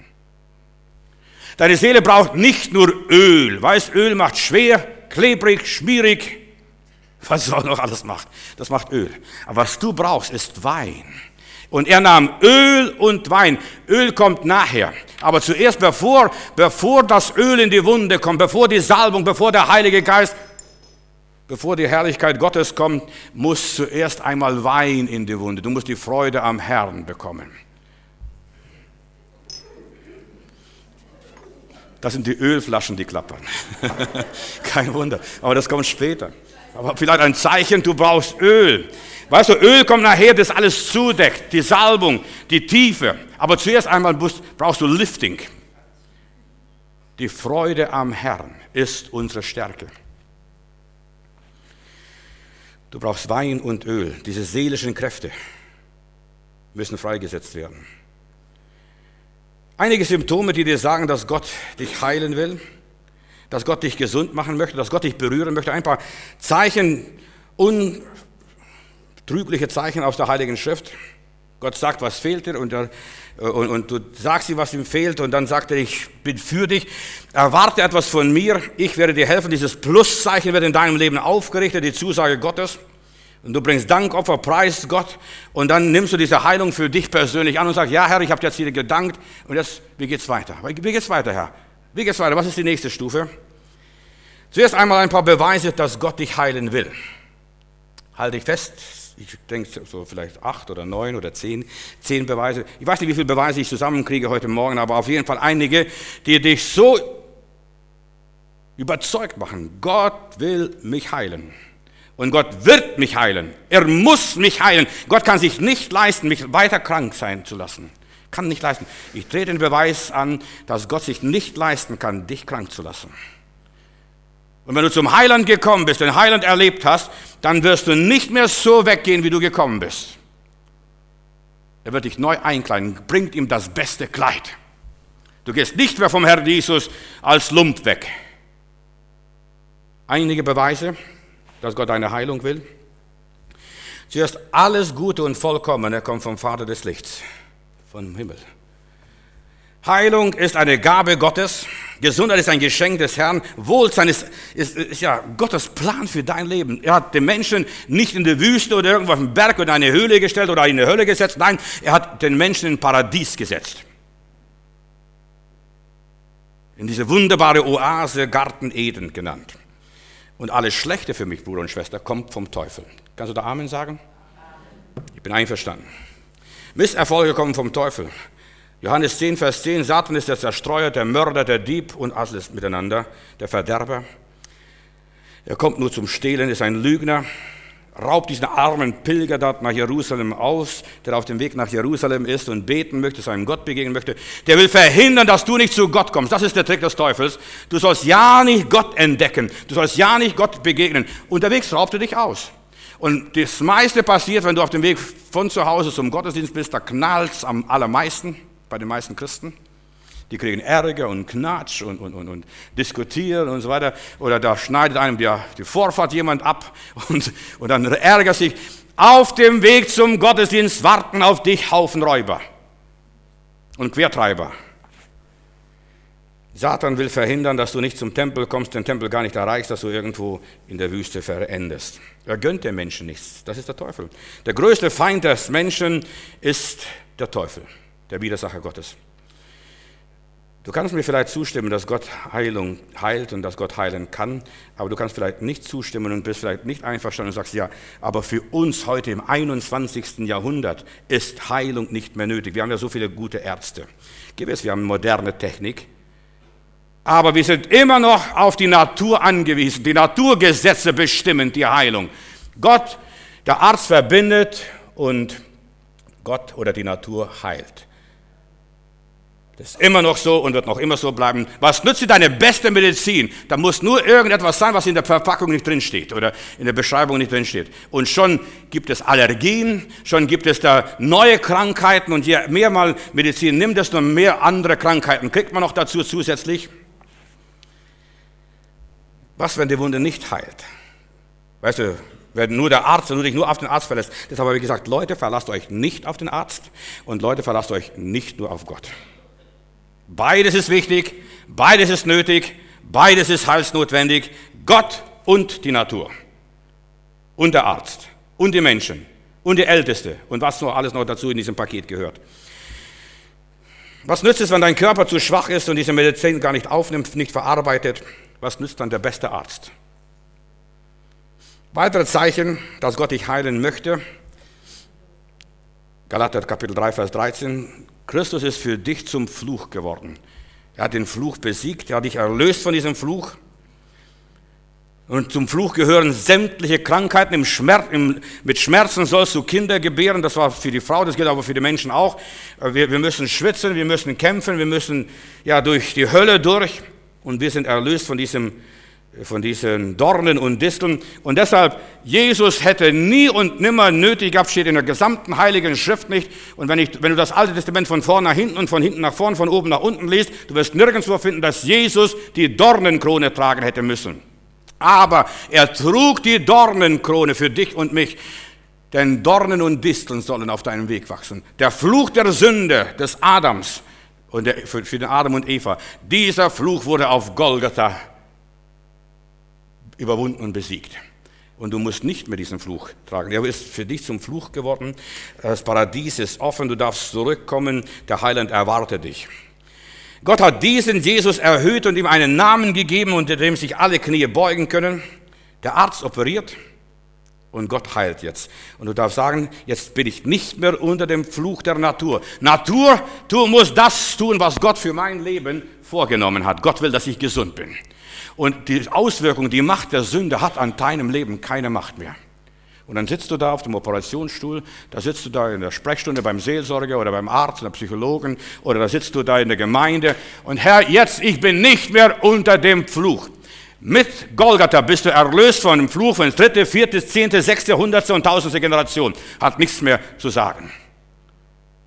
Deine Seele braucht nicht nur Öl. Weißt, Öl macht schwer, klebrig, schmierig. Was es auch noch alles macht. Das macht Öl. Aber was du brauchst, ist Wein. Und er nahm Öl und Wein. Öl kommt nachher. Aber zuerst, bevor das Öl in die Wunde kommt, bevor die Salbung, bevor der Heilige Geist, bevor die Herrlichkeit Gottes kommt, muss zuerst einmal Wein in die Wunde. Du musst die Freude am Herrn bekommen. Das sind die Ölflaschen, die klappern. Kein Wunder. Aber das kommt später. Aber vielleicht ein Zeichen, du brauchst Öl. Weißt du, Öl kommt nachher, das alles zudeckt, die Salbung, die Tiefe. Aber zuerst einmal brauchst du Lifting. Die Freude am Herrn ist unsere Stärke. Du brauchst Wein und Öl. Diese seelischen Kräfte müssen freigesetzt werden. Einige Symptome, die dir sagen, dass Gott dich heilen will, dass Gott dich gesund machen möchte, dass Gott dich berühren möchte. Ein paar Zeichen, trügliche Zeichen aus der Heiligen Schrift. Gott sagt, was fehlt dir und du sagst ihm, was ihm fehlt und dann sagt er, ich bin für dich. Erwarte etwas von mir, ich werde dir helfen. Dieses Pluszeichen wird in deinem Leben aufgerichtet, die Zusage Gottes. Und du bringst Dankopfer, preist Gott und dann nimmst du diese Heilung für dich persönlich an und sagst, ja Herr, ich habe dir jetzt wieder gedankt und jetzt, wie geht's weiter? Wie geht's weiter, Herr? Wie geht's weiter? Was ist die nächste Stufe? Zuerst einmal ein paar Beweise, dass Gott dich heilen will. Halte dich fest, ich denke so vielleicht 8 oder 9 oder 10 Beweise. Ich weiß nicht, wie viele Beweise ich zusammenkriege heute Morgen, aber auf jeden Fall einige, die dich so überzeugt machen. Gott will mich heilen. Und Gott wird mich heilen. Er muss mich heilen. Gott kann sich nicht leisten, mich weiter krank sein zu lassen. Kann nicht leisten. Ich trete den Beweis an, dass Gott sich nicht leisten kann, dich krank zu lassen. Und wenn du zum Heiland gekommen bist, den Heiland erlebt hast, dann wirst du nicht mehr so weggehen, wie du gekommen bist. Er wird dich neu einkleiden, bringt ihm das beste Kleid. Du gehst nicht mehr vom Herrn Jesus als Lump weg. Einige Beweise, dass Gott deine Heilung will. Zuerst alles Gute und Vollkommene kommt vom Vater des Lichts, vom Himmel. Heilung ist eine Gabe Gottes. Gesundheit ist ein Geschenk des Herrn. Wohlsein ist ja Gottes Plan für dein Leben. Er hat den Menschen nicht in die Wüste oder irgendwo auf den Berg oder in eine Höhle gestellt oder in eine Hölle gesetzt. Nein, er hat den Menschen in ein Paradies gesetzt. In diese wunderbare Oase, Garten Eden genannt. Und alles Schlechte für mich, Bruder und Schwester, kommt vom Teufel. Kannst du da Amen sagen? Ich bin einverstanden. Misserfolge kommen vom Teufel. Johannes 10, Vers 10, Satan ist der Zerstreuer, der Mörder, der Dieb und alles miteinander, der Verderber. Er kommt nur zum Stehlen, ist ein Lügner, raubt diesen armen Pilger dort nach Jerusalem aus, der auf dem Weg nach Jerusalem ist und beten möchte, seinem Gott begegnen möchte. Der will verhindern, dass du nicht zu Gott kommst. Das ist der Trick des Teufels. Du sollst ja nicht Gott entdecken. Du sollst ja nicht Gott begegnen. Unterwegs raubt er dich aus. Und das meiste passiert, wenn du auf dem Weg von zu Hause zum Gottesdienst bist, da knallt's am allermeisten bei den meisten Christen. Die kriegen Ärger und Knatsch und diskutieren und so weiter. Oder da schneidet einem die Vorfahrt jemand ab und dann ärgert sich. Auf dem Weg zum Gottesdienst warten auf dich Haufen Räuber und Quertreiber. Satan will verhindern, dass du nicht zum Tempel kommst, den Tempel gar nicht erreichst, dass du irgendwo in der Wüste verendest. Er gönnt den Menschen nichts. Das ist der Teufel. Der größte Feind des Menschen ist der Teufel, der Widersacher Gottes. Du kannst mir vielleicht zustimmen, dass Gott Heilung heilt und dass Gott heilen kann, aber du kannst vielleicht nicht zustimmen und bist vielleicht nicht einverstanden und sagst, ja, aber für uns heute im 21. Jahrhundert ist Heilung nicht mehr nötig. Wir haben ja so viele gute Ärzte. Gewiss, wir haben moderne Technik, aber wir sind immer noch auf die Natur angewiesen. Die Naturgesetze bestimmen die Heilung. Gott, der Arzt verbindet und Gott oder die Natur heilt. Das ist immer noch so und wird noch immer so bleiben. Was nützt dir deine beste Medizin? Da muss nur irgendetwas sein, was in der Verpackung nicht drinsteht oder in der Beschreibung nicht drinsteht. Und schon gibt es Allergien, schon gibt es da neue Krankheiten und je mehr man Medizin nimmt, desto mehr andere Krankheiten kriegt man noch dazu zusätzlich. Was, wenn die Wunde nicht heilt? Weißt du, wenn nur der Arzt, wenn du dich nur auf den Arzt verlässt. Deshalb habe ich gesagt, Leute, verlasst euch nicht auf den Arzt und Leute, verlasst euch nicht nur auf Gott. Beides ist wichtig, beides ist nötig, beides ist heilsnotwendig. Gott und die Natur. Und der Arzt. Und die Menschen. Und die Älteste. Und was noch alles noch dazu in diesem Paket gehört. Was nützt es, wenn dein Körper zu schwach ist und diese Medizin gar nicht aufnimmt, nicht verarbeitet? Was nützt dann der beste Arzt? Weitere Zeichen, dass Gott dich heilen möchte. Galater Kapitel 3, Vers 13. Christus ist für dich zum Fluch geworden. Er hat den Fluch besiegt, er hat dich erlöst von diesem Fluch. Und zum Fluch gehören sämtliche Krankheiten. Mit Schmerzen sollst du Kinder gebären. Das war für die Frau, das gilt aber für die Menschen auch. Wir müssen schwitzen, wir müssen kämpfen, wir müssen ja durch die Hölle durch. Und wir sind erlöst von diesen Dornen und Disteln. Und deshalb, Jesus hätte nie und nimmer nötig gehabt, steht in der gesamten Heiligen Schrift nicht. Und wenn du das Alte Testament von vorn nach hinten und von hinten nach vorn, von oben nach unten liest, du wirst nirgendwo finden, dass Jesus die Dornenkrone tragen hätte müssen. Aber er trug die Dornenkrone für dich und mich. Denn Dornen und Disteln sollen auf deinem Weg wachsen. Der Fluch der Sünde des Adams und für den Adam und Eva, dieser Fluch wurde auf Golgatha überwunden und besiegt. Und du musst nicht mehr diesen Fluch tragen. Er ist für dich zum Fluch geworden. Das Paradies ist offen, du darfst zurückkommen. Der Heiland erwartet dich. Gott hat diesen Jesus erhöht und ihm einen Namen gegeben, unter dem sich alle Knie beugen können. Der Arzt operiert und Gott heilt jetzt. Und du darfst sagen, jetzt bin ich nicht mehr unter dem Fluch der Natur. Natur, du musst das tun, was Gott für mein Leben vorgenommen hat. Gott will, dass ich gesund bin. Und die Auswirkung, die Macht der Sünde hat an deinem Leben keine Macht mehr. Und dann sitzt du da auf dem Operationsstuhl, da sitzt du da in der Sprechstunde beim Seelsorger oder beim Arzt oder Psychologen oder da sitzt du da in der Gemeinde und Herr, jetzt, ich bin nicht mehr unter dem Fluch. Mit Golgatha bist du erlöst von dem Fluch von 3., 4., 10., 6., 100. und 1000. Generation. Hat nichts mehr zu sagen.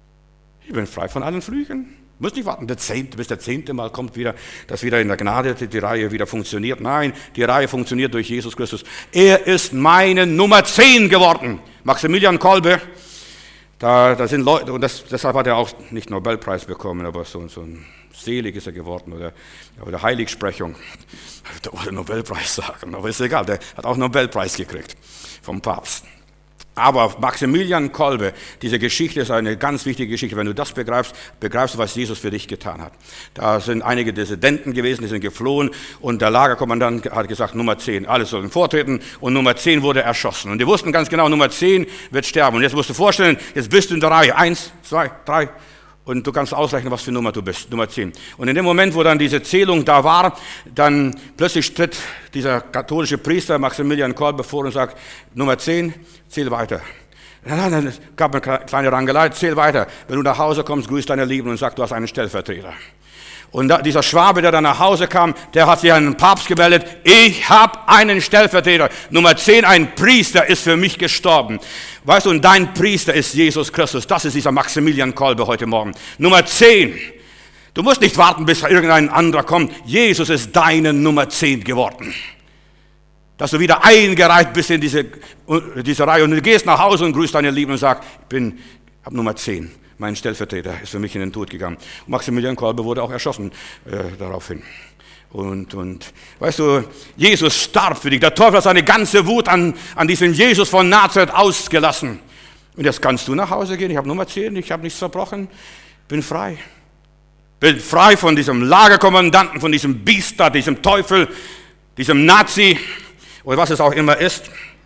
Ich bin frei von allen Flüchen. Muss nicht warten, bis der 10. Mal kommt wieder, dass wieder in der Gnade die Reihe wieder funktioniert. Nein, die Reihe funktioniert durch Jesus Christus. Er ist meine Nummer 10 geworden. Maximilian Kolbe, da sind Leute, und deshalb hat er auch nicht Nobelpreis bekommen, aber so ein selig ist er geworden oder Heiligsprechung. Oder Nobelpreis sagen, aber ist egal, der hat auch Nobelpreis gekriegt vom Papst. Aber Maximilian Kolbe, diese Geschichte ist eine ganz wichtige Geschichte. Wenn du das begreifst, begreifst du, was Jesus für dich getan hat. Da sind einige Dissidenten gewesen, die sind geflohen und der Lagerkommandant hat gesagt, Nummer 10, alle sollen vortreten und Nummer 10 wurde erschossen. Und die wussten ganz genau, Nummer 10 wird sterben. Und jetzt musst du vorstellen, jetzt bist du in der Reihe 1, 2, 3 und du kannst ausrechnen, was für Nummer du bist, Nummer 10. Und in dem Moment, wo dann diese Zählung da war, dann plötzlich tritt dieser katholische Priester Maximilian Kolbe vor und sagt, Nummer 10, zähl weiter. Nein, es gab eine kleine Rangelei, zähl weiter. Wenn du nach Hause kommst, grüß deine Lieben und sag, du hast einen Stellvertreter. Und dieser Schwabe, der dann nach Hause kam, der hat sich an den Papst gemeldet, ich habe einen Stellvertreter. Nummer 10, ein Priester ist für mich gestorben. Weißt du, und dein Priester ist Jesus Christus. Das ist dieser Maximilian Kolbe heute Morgen. Nummer 10. Du musst nicht warten, bis irgendein anderer kommt. Jesus ist deine Nummer 10 geworden. Dass du wieder eingereiht bist in diese Reihe und du gehst nach Hause und grüßt deine Lieben und sagst, ich habe Nummer 10. Mein Stellvertreter ist für mich in den Tod gegangen. Und Maximilian Kolbe wurde auch erschossen daraufhin. Und weißt du, Jesus starb für dich. Der Teufel hat seine ganze Wut an diesem Jesus von Nazareth ausgelassen. Und jetzt kannst du nach Hause gehen. Ich habe Nummer 10, ich habe nichts verbrochen. Bin frei. Bin frei von diesem Lagerkommandanten, von diesem Biest da, diesem Teufel, diesem Nazi oder was es auch immer ist.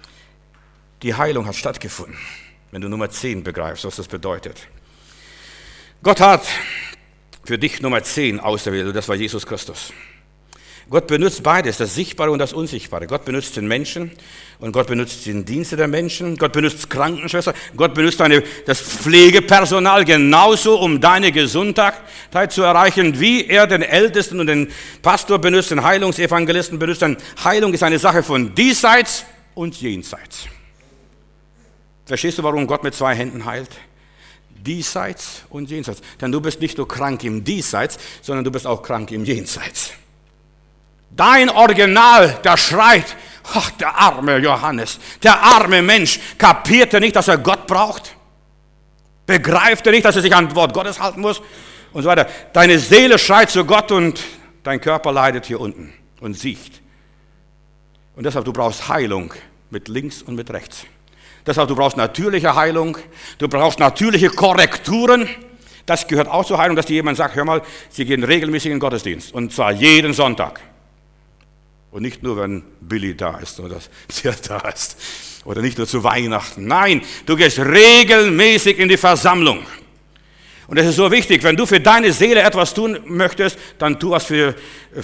Die Heilung hat stattgefunden, wenn du Nummer 10 begreifst, was das bedeutet. Gott hat für dich Nummer 10 auserwählt und das war Jesus Christus. Gott benutzt beides, das Sichtbare und das Unsichtbare. Gott benutzt den Menschen und Gott benutzt den Dienste der Menschen. Gott benutzt Krankenschwestern. Gott benutzt das Pflegepersonal genauso, um deine Gesundheit zu erreichen, wie er den Ältesten und den Pastor benutzt, den Heilungsevangelisten benutzt. Denn Heilung ist eine Sache von diesseits und jenseits. Verstehst du, warum Gott mit 2 Händen heilt? Diesseits und jenseits. Denn du bist nicht nur krank im Diesseits, sondern du bist auch krank im Jenseits. Dein Original, der schreit, ach, der arme Johannes, der arme Mensch, kapiert er nicht, dass er Gott braucht? Begreift er nicht, dass er sich an das Wort Gottes halten muss? Und so weiter. Deine Seele schreit zu Gott und dein Körper leidet hier unten und siecht. Und deshalb, du brauchst Heilung mit links und mit rechts. Deshalb, du brauchst natürliche Heilung, du brauchst natürliche Korrekturen. Das gehört auch zur Heilung, dass dir jemand sagt, hör mal, Sie gehen regelmäßig in den Gottesdienst. Und zwar jeden Sonntag. Und nicht nur, wenn Billy da ist oder der da ist. Oder nicht nur zu Weihnachten. Nein, du gehst regelmäßig in die Versammlung. Und es ist so wichtig, wenn du für deine Seele etwas tun möchtest, dann tu was für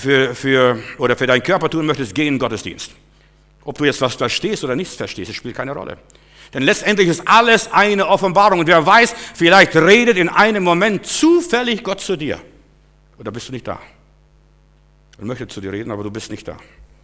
deinen Körper tun möchtest, geh in den Gottesdienst. Ob du jetzt was verstehst oder nichts verstehst, das spielt keine Rolle. Denn letztendlich ist alles eine Offenbarung. Und wer weiß, vielleicht redet in einem Moment zufällig Gott zu dir. Oder bist du nicht da? Er möchte zu dir reden, aber du bist nicht da.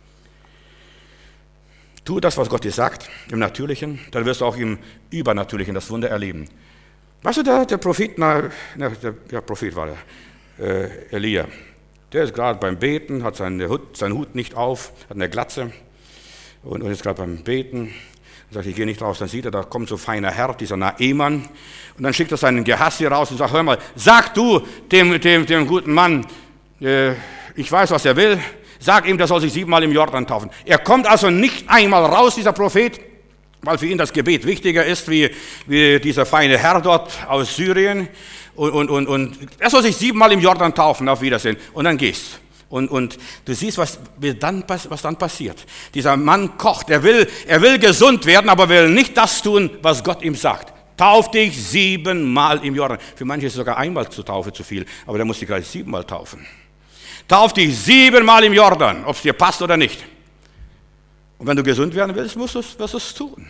Tu das, was Gott dir sagt, im Natürlichen, dann wirst du auch im Übernatürlichen das Wunder erleben. Weißt du, der Prophet, der Prophet war der, Elia, der ist gerade beim Beten, hat seinen Hut nicht auf, hat eine Glatze und ist gerade beim Beten. Sagt, ich gehe nicht raus, dann sieht er, da kommt so feiner Herr, dieser Naeman, und dann schickt er seinen Gehassi raus und sagt, hör mal, sag du dem guten Mann, ich weiß, was er will, sag ihm, der soll sich 7-mal im Jordan taufen. Er kommt also nicht einmal raus, dieser Prophet, weil für ihn das Gebet wichtiger ist, wie dieser feine Herr dort aus Syrien, und er soll sich 7-mal im Jordan taufen, auf Wiedersehen, und dann gehst. Und du siehst, was dann passiert. Dieser Mann kocht, er will gesund werden, aber will nicht das tun, was Gott ihm sagt. Tauf dich 7-mal im Jordan. Für manche ist sogar einmal zur Taufe zu viel, aber der muss sich gleich 7-mal taufen. Tauf dich 7-mal im Jordan, ob es dir passt oder nicht. Und wenn du gesund werden willst, wirst du es tun.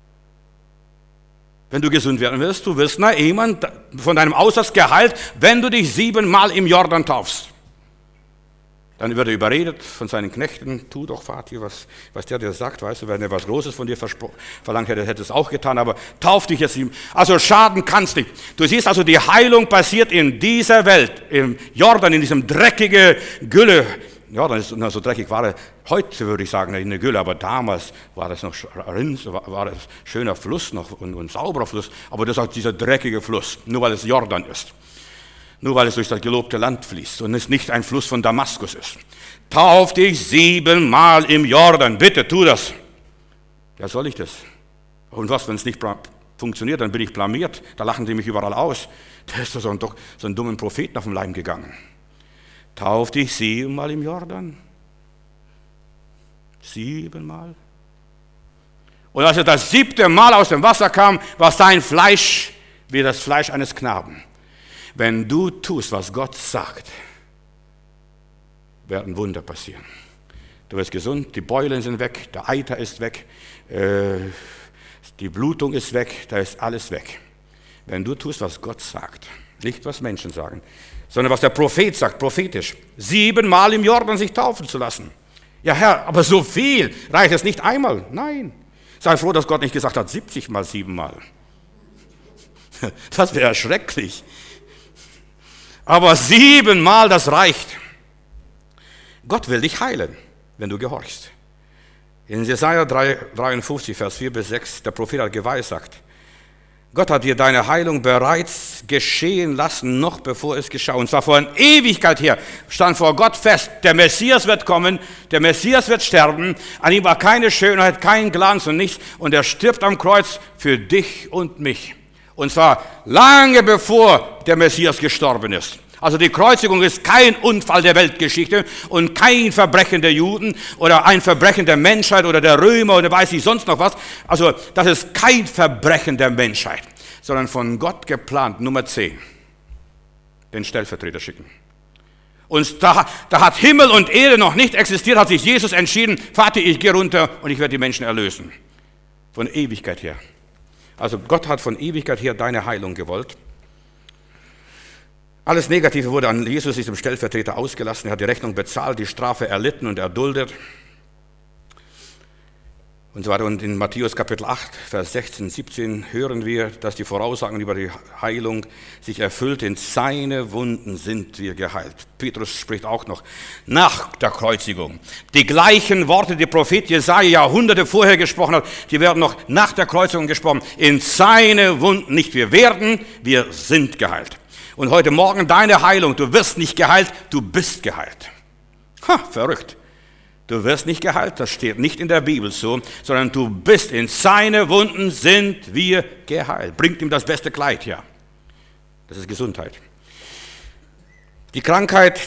Wenn du gesund werden willst, du wirst jemand von deinem Aussatz geheilt, wenn du dich 7-mal im Jordan taufst. Dann wird er überredet von seinen Knechten, tu doch, Vati, was der dir sagt, weißt du, wenn er was Großes von dir verlangt hätte, hätte es auch getan, aber tauf dich jetzt ihm. Also schaden kannst nicht. Du siehst also, die Heilung passiert in dieser Welt, im Jordan, in diesem dreckige Gülle. Jordan ist so dreckig, war er heute, würde ich sagen, in der Gülle, aber damals war das noch war das schöner Fluss noch und sauberer Fluss, aber das ist auch dieser dreckige Fluss, nur weil es Jordan ist. Nur weil es durch das gelobte Land fließt und es nicht ein Fluss von Damaskus ist. Tauf dich 7-mal im Jordan, bitte tu das. Ja, soll ich das? Und was, wenn es nicht funktioniert, dann bin ich blamiert, da lachen die mich überall aus. Da ist doch so ein dummen Propheten auf den Leim gegangen. Tauf dich 7-mal im Jordan. 7-mal. Und als er das 7. Mal aus dem Wasser kam, war sein Fleisch wie das Fleisch eines Knaben. Wenn du tust, was Gott sagt, werden Wunder passieren. Du wirst gesund, die Beulen sind weg, der Eiter ist weg, die Blutung ist weg, da ist alles weg. Wenn du tust, was Gott sagt, nicht was Menschen sagen, sondern was der Prophet sagt, prophetisch, 7-mal im Jordan sich taufen zu lassen. Ja Herr, aber so viel, reicht es nicht einmal? Nein. Sei froh, dass Gott nicht gesagt hat, 70-mal 7-mal. Das wäre schrecklich. Aber 7-mal, das reicht. Gott will dich heilen, wenn du gehorchst. In Jesaja 53, Vers 4-6, der Prophet hat geweissagt, Gott hat dir deine Heilung bereits geschehen lassen, noch bevor es geschah. Und zwar vor einer Ewigkeit her stand vor Gott fest, der Messias wird kommen, der Messias wird sterben, an ihm war keine Schönheit, kein Glanz und nichts, und er stirbt am Kreuz für dich und mich. Und zwar lange bevor der Messias gestorben ist. Also die Kreuzigung ist kein Unfall der Weltgeschichte und kein Verbrechen der Juden oder ein Verbrechen der Menschheit oder der Römer oder weiß ich sonst noch was. Also das ist kein Verbrechen der Menschheit, sondern von Gott geplant, Nummer 10, den Stellvertreter schicken. Und da hat Himmel und Erde noch nicht existiert, hat sich Jesus entschieden, Vater, ich gehe runter und ich werde die Menschen erlösen. Von Ewigkeit her. Also Gott hat von Ewigkeit her deine Heilung gewollt. Alles Negative wurde an Jesus, diesem Stellvertreter, ausgelassen. Er hat die Rechnung bezahlt, die Strafe erlitten und erduldet. Und so weiter. Und in Matthäus Kapitel 8, Vers 16, 17 hören wir, dass die Voraussagen über die Heilung sich erfüllt. In seine Wunden sind wir geheilt. Petrus spricht auch noch nach der Kreuzigung. Die gleichen Worte, die Prophet Jesaja Jahrhunderte vorher gesprochen hat, die werden noch nach der Kreuzigung gesprochen. In seine Wunden, nicht wir werden, wir sind geheilt. Und heute Morgen deine Heilung, du wirst nicht geheilt, du bist geheilt. Verrückt. Du wirst nicht geheilt, das steht nicht in der Bibel so, sondern du bist, in seine Wunden sind wir geheilt. Bringt ihm das beste Kleid her. Das ist Gesundheit. Die Krankheit,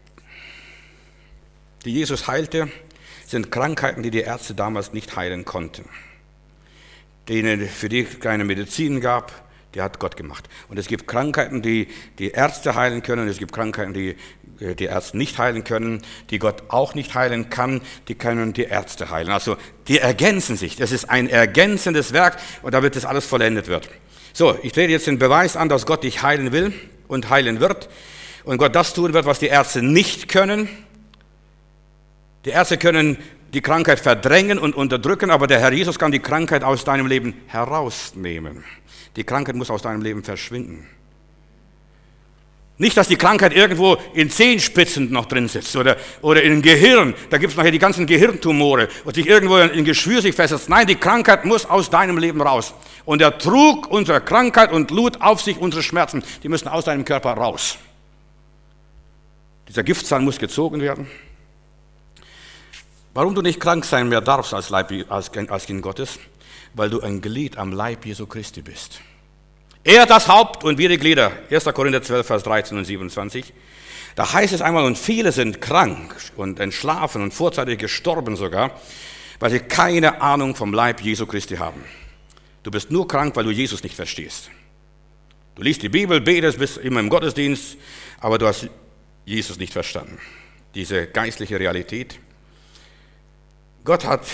die Jesus heilte, sind Krankheiten, die die Ärzte damals nicht heilen konnten. Für die es keine Medizin gab, die hat Gott gemacht. Und es gibt Krankheiten, die die Ärzte heilen können, es gibt Krankheiten, die die Ärzte nicht heilen können, die Gott auch nicht heilen kann, die können die Ärzte heilen. Also die ergänzen sich. Das ist ein ergänzendes Werk und damit das alles vollendet wird. So, ich trete jetzt den Beweis an, dass Gott dich heilen will und heilen wird. Und Gott das tun wird, was die Ärzte nicht können. Die Ärzte können die Krankheit verdrängen und unterdrücken, aber der Herr Jesus kann die Krankheit aus deinem Leben herausnehmen. Die Krankheit muss aus deinem Leben verschwinden. Nicht, dass die Krankheit irgendwo in Zehenspitzen noch drin sitzt oder im Gehirn. Da gibt es nachher die ganzen Gehirntumore und sich irgendwo in Geschwür sich festsetzt. Nein, die Krankheit muss aus deinem Leben raus. Und er trug unsere Krankheit und lud auf sich unsere Schmerzen. Die müssen aus deinem Körper raus. Dieser Giftzahn muss gezogen werden. Warum du nicht krank sein mehr darfst als Kind Gottes? Weil du ein Glied am Leib Jesu Christi bist. Er das Haupt und wir die Glieder. 1. Korinther 12, Vers 13 und 27. Da heißt es einmal, und viele sind krank und entschlafen und vorzeitig gestorben sogar, weil sie keine Ahnung vom Leib Jesu Christi haben. Du bist nur krank, weil du Jesus nicht verstehst. Du liest die Bibel, betest, bist immer im Gottesdienst, aber du hast Jesus nicht verstanden. Diese geistliche Realität. Gott hat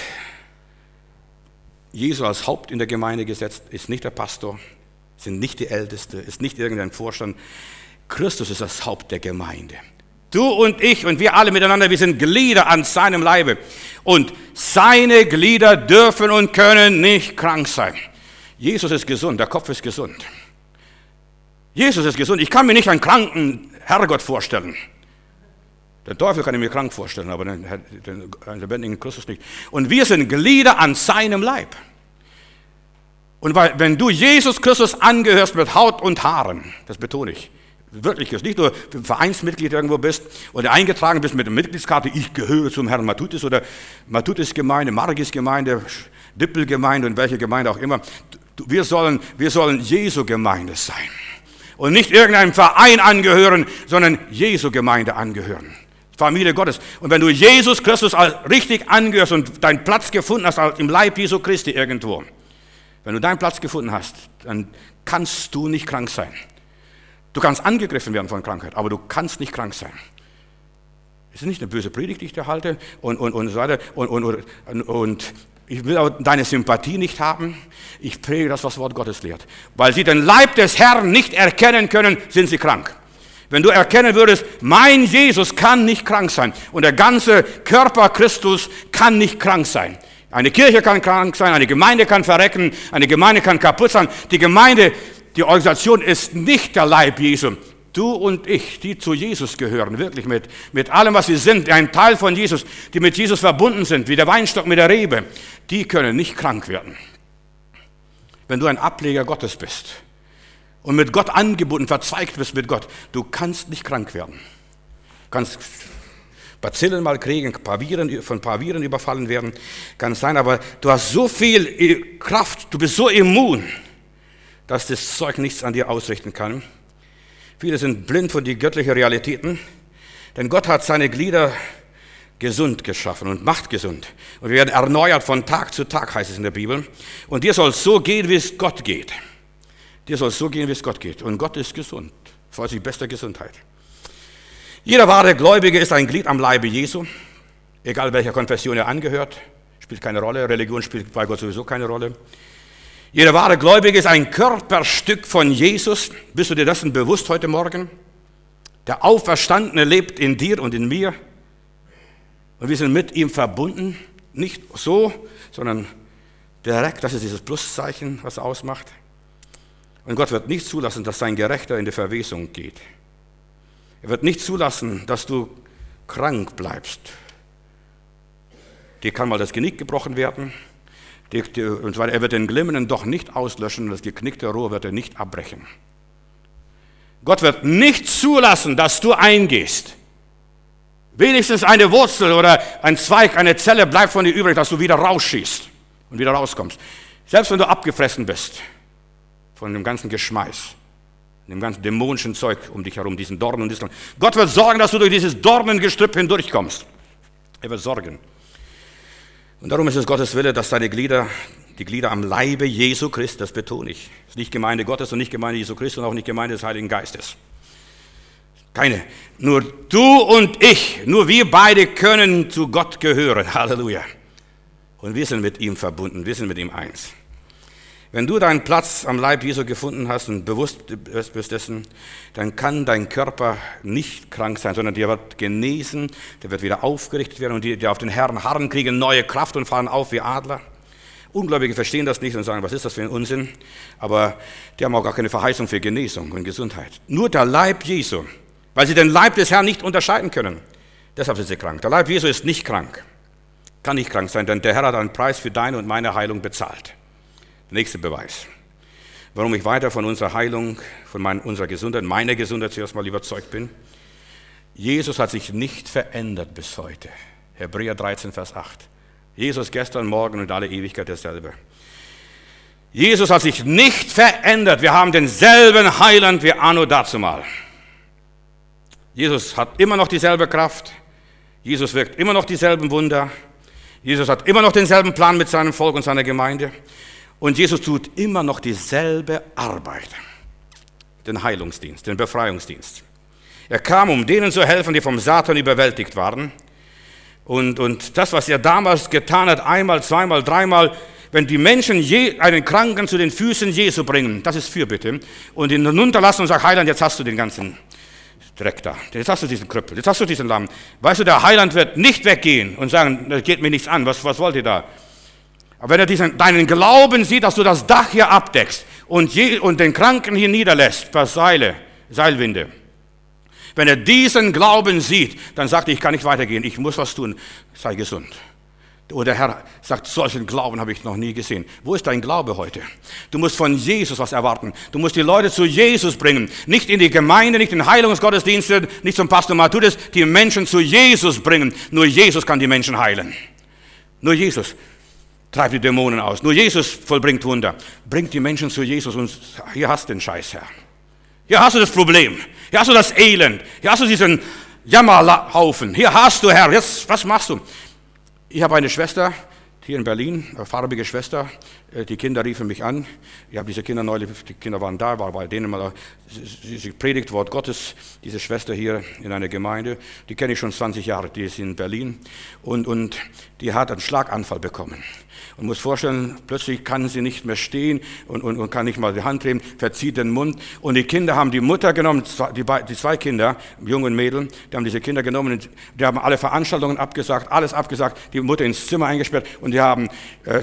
Jesus als Haupt in der Gemeinde gesetzt, ist nicht der Pastor, sind nicht die Älteste, ist nicht irgendein Vorstand. Christus ist das Haupt der Gemeinde. Du und ich und wir alle miteinander, wir sind Glieder an seinem Leibe. Und seine Glieder dürfen und können nicht krank sein. Jesus ist gesund, der Kopf ist gesund. Jesus ist gesund. Ich kann mir nicht einen kranken Herrgott vorstellen. Den Teufel kann ich mir krank vorstellen, aber den lebendigen Christus nicht. Und wir sind Glieder an seinem Leib. Und wenn du Jesus Christus angehörst mit Haut und Haaren, das betone ich, wirklich, nicht nur Vereinsmitglied irgendwo bist oder eingetragen bist mit der Mitgliedskarte, ich gehöre zum Herrn Matthäus oder Matthäus-Gemeinde, Margis-Gemeinde, Dippel-Gemeinde und welche Gemeinde auch immer. Wir sollen Jesu Gemeinde sein. Und nicht irgendeinem Verein angehören, sondern Jesu Gemeinde angehören. Familie Gottes. Und wenn du Jesus Christus richtig angehörst und deinen Platz gefunden hast im Leib Jesu Christi irgendwo, wenn du deinen Platz gefunden hast, dann kannst du nicht krank sein. Du kannst angegriffen werden von Krankheit, aber du kannst nicht krank sein. Es ist nicht eine böse Predigt, die ich dir halte und so weiter. Und ich will auch deine Sympathie nicht haben. Ich predige das, was Wort Gottes lehrt. Weil sie den Leib des Herrn nicht erkennen können, sind sie krank. Wenn du erkennen würdest, mein Jesus kann nicht krank sein und der ganze Körper Christus kann nicht krank sein. Eine Kirche kann krank sein, eine Gemeinde kann verrecken, eine Gemeinde kann kaputt sein. Die Gemeinde, die Organisation ist nicht der Leib Jesu. Du und ich, die zu Jesus gehören, wirklich mit allem, was wir sind, ein Teil von Jesus, die mit Jesus verbunden sind, wie der Weinstock mit der Rebe, die können nicht krank werden. Wenn du ein Ableger Gottes bist und mit Gott angebunden, verzweigt bist mit Gott, du kannst nicht krank werden. Du kannst Bazillen mal kriegen, von ein paar Viren überfallen werden, kann sein, aber du hast so viel Kraft, du bist so immun, dass das Zeug nichts an dir ausrichten kann. Viele sind blind für die göttlichen Realitäten, denn Gott hat seine Glieder gesund geschaffen und macht gesund. Und wir werden erneuert von Tag zu Tag, heißt es in der Bibel. Und dir soll es so gehen, wie es Gott geht. Dir soll es so gehen, wie es Gott geht. Und Gott ist gesund, freut sich bester Gesundheit. Jeder wahre Gläubige ist ein Glied am Leibe Jesu, egal welcher Konfession er angehört, spielt keine Rolle. Religion spielt bei Gott sowieso keine Rolle. Jeder wahre Gläubige ist ein Körperstück von Jesus. Bist du dir dessen bewusst heute Morgen? Der Auferstandene lebt in dir und in mir. Und wir sind mit ihm verbunden. Nicht so, sondern direkt. Das ist dieses Pluszeichen, was er ausmacht. Und Gott wird nicht zulassen, dass sein Gerechter in die Verwesung geht. Er wird nicht zulassen, dass du krank bleibst. Dir kann mal das Genick gebrochen werden. Und so weiter. Er wird den glimmenden doch nicht auslöschen und das geknickte Rohr wird er nicht abbrechen. Gott wird nicht zulassen, dass du eingehst. Wenigstens eine Wurzel oder ein Zweig, eine Zelle bleibt von dir übrig, dass du wieder rausschießt und wieder rauskommst. Selbst wenn du abgefressen bist von dem ganzen Geschmeiß, dem ganzen dämonischen Zeug um dich herum, diesen Dornen und Disteln. Gott wird sorgen, dass du durch dieses Dornengestrüpp hindurchkommst. Er wird sorgen. Und darum ist es Gottes Wille, dass die Glieder am Leibe Jesu Christi, das betone ich, ist nicht Gemeinde Gottes und nicht Gemeinde Jesu Christi und auch nicht Gemeinde des Heiligen Geistes. Keine. Nur du und ich, nur wir beide können zu Gott gehören. Halleluja. Und wir sind mit ihm verbunden, wir sind mit ihm eins. Wenn du deinen Platz am Leib Jesu gefunden hast und bewusst bist dessen, dann kann dein Körper nicht krank sein, sondern der wird genesen, der wird wieder aufgerichtet werden und die auf den Herrn harren, kriegen neue Kraft und fahren auf wie Adler. Ungläubige verstehen das nicht und sagen, was ist das für ein Unsinn? Aber die haben auch gar keine Verheißung für Genesung und Gesundheit. Nur der Leib Jesu, weil sie den Leib des Herrn nicht unterscheiden können. Deshalb sind sie krank. Der Leib Jesu ist nicht krank, kann nicht krank sein, denn der Herr hat einen Preis für deine und meine Heilung bezahlt. Nächster Beweis, warum ich weiter von unserer Heilung, von unserer Gesundheit, meiner Gesundheit zuerst mal überzeugt bin. Jesus hat sich nicht verändert bis heute. Hebräer 13, Vers 8. Jesus gestern, morgen und alle Ewigkeit derselbe. Jesus hat sich nicht verändert. Wir haben denselben Heiland wie anno dazumal. Jesus hat immer noch dieselbe Kraft. Jesus wirkt immer noch dieselben Wunder. Jesus hat immer noch denselben Plan mit seinem Volk und seiner Gemeinde. Und Jesus tut immer noch dieselbe Arbeit, den Heilungsdienst, den Befreiungsdienst. Er kam, um denen zu helfen, die vom Satan überwältigt waren. Und das, was er damals getan hat, einmal, zweimal, dreimal, wenn die Menschen einen Kranken zu den Füßen Jesu bringen, das ist Fürbitte, und ihn hinunterlassen und sagen, Heiland, jetzt hast du den ganzen Direkt da. Jetzt hast du diesen Krüppel, jetzt hast du diesen Lamm. Weißt du, der Heiland wird nicht weggehen und sagen, das geht mir nichts an, was wollt ihr da? Aber wenn er deinen Glauben sieht, dass du das Dach hier abdeckst und den Kranken hier niederlässt, per Seilwinde. Wenn er diesen Glauben sieht, dann sagt er, ich kann nicht weitergehen, ich muss was tun, sei gesund. Oder der Herr sagt, solchen Glauben habe ich noch nie gesehen. Wo ist dein Glaube heute? Du musst von Jesus was erwarten. Du musst die Leute zu Jesus bringen. Nicht in die Gemeinde, nicht in Heilungsgottesdienste, nicht zum Pastor Matthäus, die Menschen zu Jesus bringen. Nur Jesus kann die Menschen heilen. Nur Jesus treibt die Dämonen aus. Nur Jesus vollbringt Wunder. Bringt die Menschen zu Jesus und hier hast du den Scheiß, Herr. Hier hast du das Problem. Hier hast du das Elend. Hier hast du diesen Jammerhaufen. Hier hast du, Herr. Jetzt, was machst du? Ich habe eine Schwester hier in Berlin, eine farbige Schwester. Die Kinder riefen mich an. Ich habe diese Kinder neulich, die Kinder waren da, war bei denen mal, sie predigt Wort Gottes, diese Schwester hier in einer Gemeinde. Die kenne ich schon 20 Jahre, die ist in Berlin. Und die hat einen Schlaganfall bekommen. Und muss vorstellen, plötzlich kann sie nicht mehr stehen und kann nicht mal die Hand drehen, verzieht den Mund. Und die Kinder haben die Mutter genommen, die zwei Kinder, jungen Mädel, die haben diese Kinder genommen, und die haben alle Veranstaltungen abgesagt, alles abgesagt, die Mutter ins Zimmer eingesperrt und die haben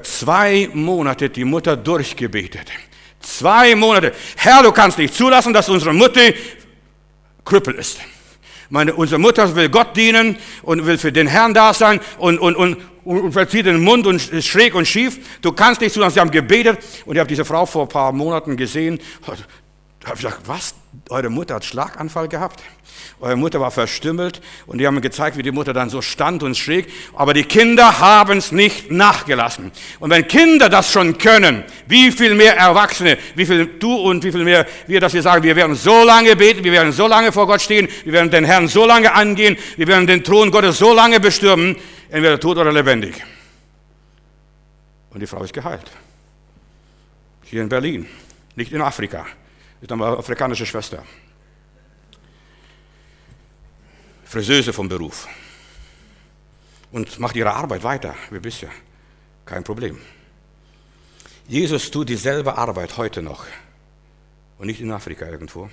2 Monate die Mutter durchgebetet. 2 Monate. Herr, du kannst nicht zulassen, dass unsere Mutter Krüppel ist. Unsere Mutter will Gott dienen und will für den Herrn da sein und verzieht den Mund und ist schräg und schief. Du kannst nicht zulassen. Sie haben gebetet und ich habe diese Frau vor ein paar Monaten gesehen. Da habe ich gesagt, was? Eure Mutter hat Schlaganfall gehabt? Eure Mutter war verstümmelt und die haben mir gezeigt, wie die Mutter dann so stand und schräg. Aber die Kinder haben es nicht nachgelassen. Und wenn Kinder das schon können, wie viel mehr Erwachsene, wie viel du und wie viel mehr wir, dass wir sagen, wir werden so lange beten, wir werden so lange vor Gott stehen, wir werden den Herrn so lange angehen, wir werden den Thron Gottes so lange bestürmen, entweder tot oder lebendig. Und die Frau ist geheilt. Hier in Berlin, nicht in Afrika. Ist eine afrikanische Schwester. Friseuse vom Beruf. Und macht ihre Arbeit weiter, wie bisher. Kein Problem. Jesus tut dieselbe Arbeit heute noch. Und nicht in Afrika irgendwo.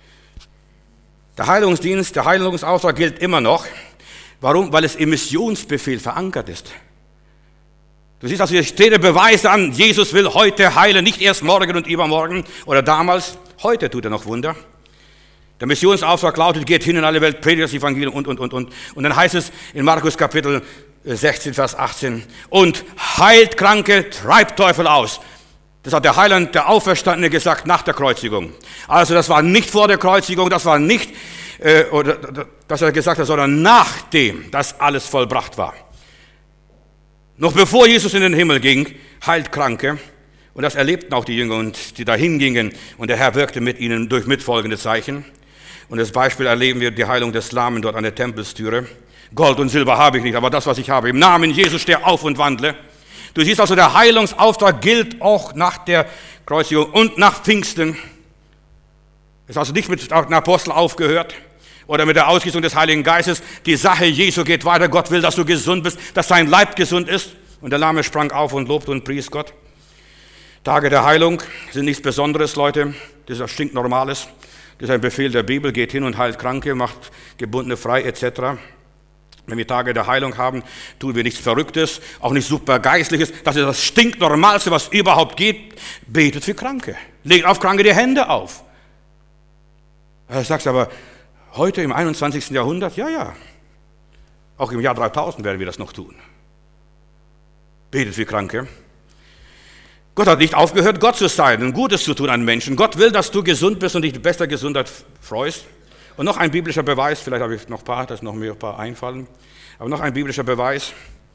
Der Heilungsdienst, der Heilungsauftrag gilt immer noch. Warum? Weil es im Missionsbefehl verankert ist. Du siehst also, hier steht der Beweis an, Jesus will heute heilen, nicht erst morgen und übermorgen oder damals. Heute tut er noch Wunder. Der Missionsauftrag lautet, geht hin in alle Welt, predigt das Evangelium und. Und dann heißt es in Markus Kapitel 16, Vers 18, und heilt Kranke, treibt Teufel aus. Das hat der Heiland, der Auferstandene, gesagt nach der Kreuzigung. Also das war nicht vor der Kreuzigung, das war nicht, dass er gesagt hat, sondern nachdem das alles vollbracht war. Noch bevor Jesus in den Himmel ging, heilt Kranke. Und das erlebten auch die Jünger, und die dahin gingen. Und der Herr wirkte mit ihnen durch mitfolgende Zeichen. Und das Beispiel erleben wir, die Heilung des Lahmen dort an der Tempelstüre. Gold und Silber habe ich nicht, aber das, was ich habe, im Namen Jesus steh auf und wandle. Du siehst also, der Heilungsauftrag gilt auch nach der Kreuzigung und nach Pfingsten. Es ist also nicht mit den Aposteln aufgehört oder mit der Ausgießung des Heiligen Geistes. Die Sache Jesu geht weiter. Gott will, dass du gesund bist, dass dein Leib gesund ist. Und der Lahme sprang auf und lobte und pries Gott. Tage der Heilung sind nichts Besonderes, Leute. Das ist was stinknormales. Das ist ein Befehl der Bibel. Geht hin und heilt Kranke, macht Gebundene frei, etc. Wenn wir Tage der Heilung haben, tun wir nichts Verrücktes, auch nicht super Geistliches. Das ist das Stinknormalste, was überhaupt geht. Betet für Kranke. Legt auf Kranke die Hände auf. Du sagst aber, heute im 21. Jahrhundert, ja. Auch im Jahr 3000 werden wir das noch tun. Betet für Kranke. Gott hat nicht aufgehört, Gott zu sein und Gutes zu tun an Menschen. Gott will, dass du gesund bist und dich bester Gesundheit freust. Und noch ein biblischer Beweis, vielleicht habe ich noch ein paar, dass noch mir ein paar einfallen, aber noch ein biblischer Beweis.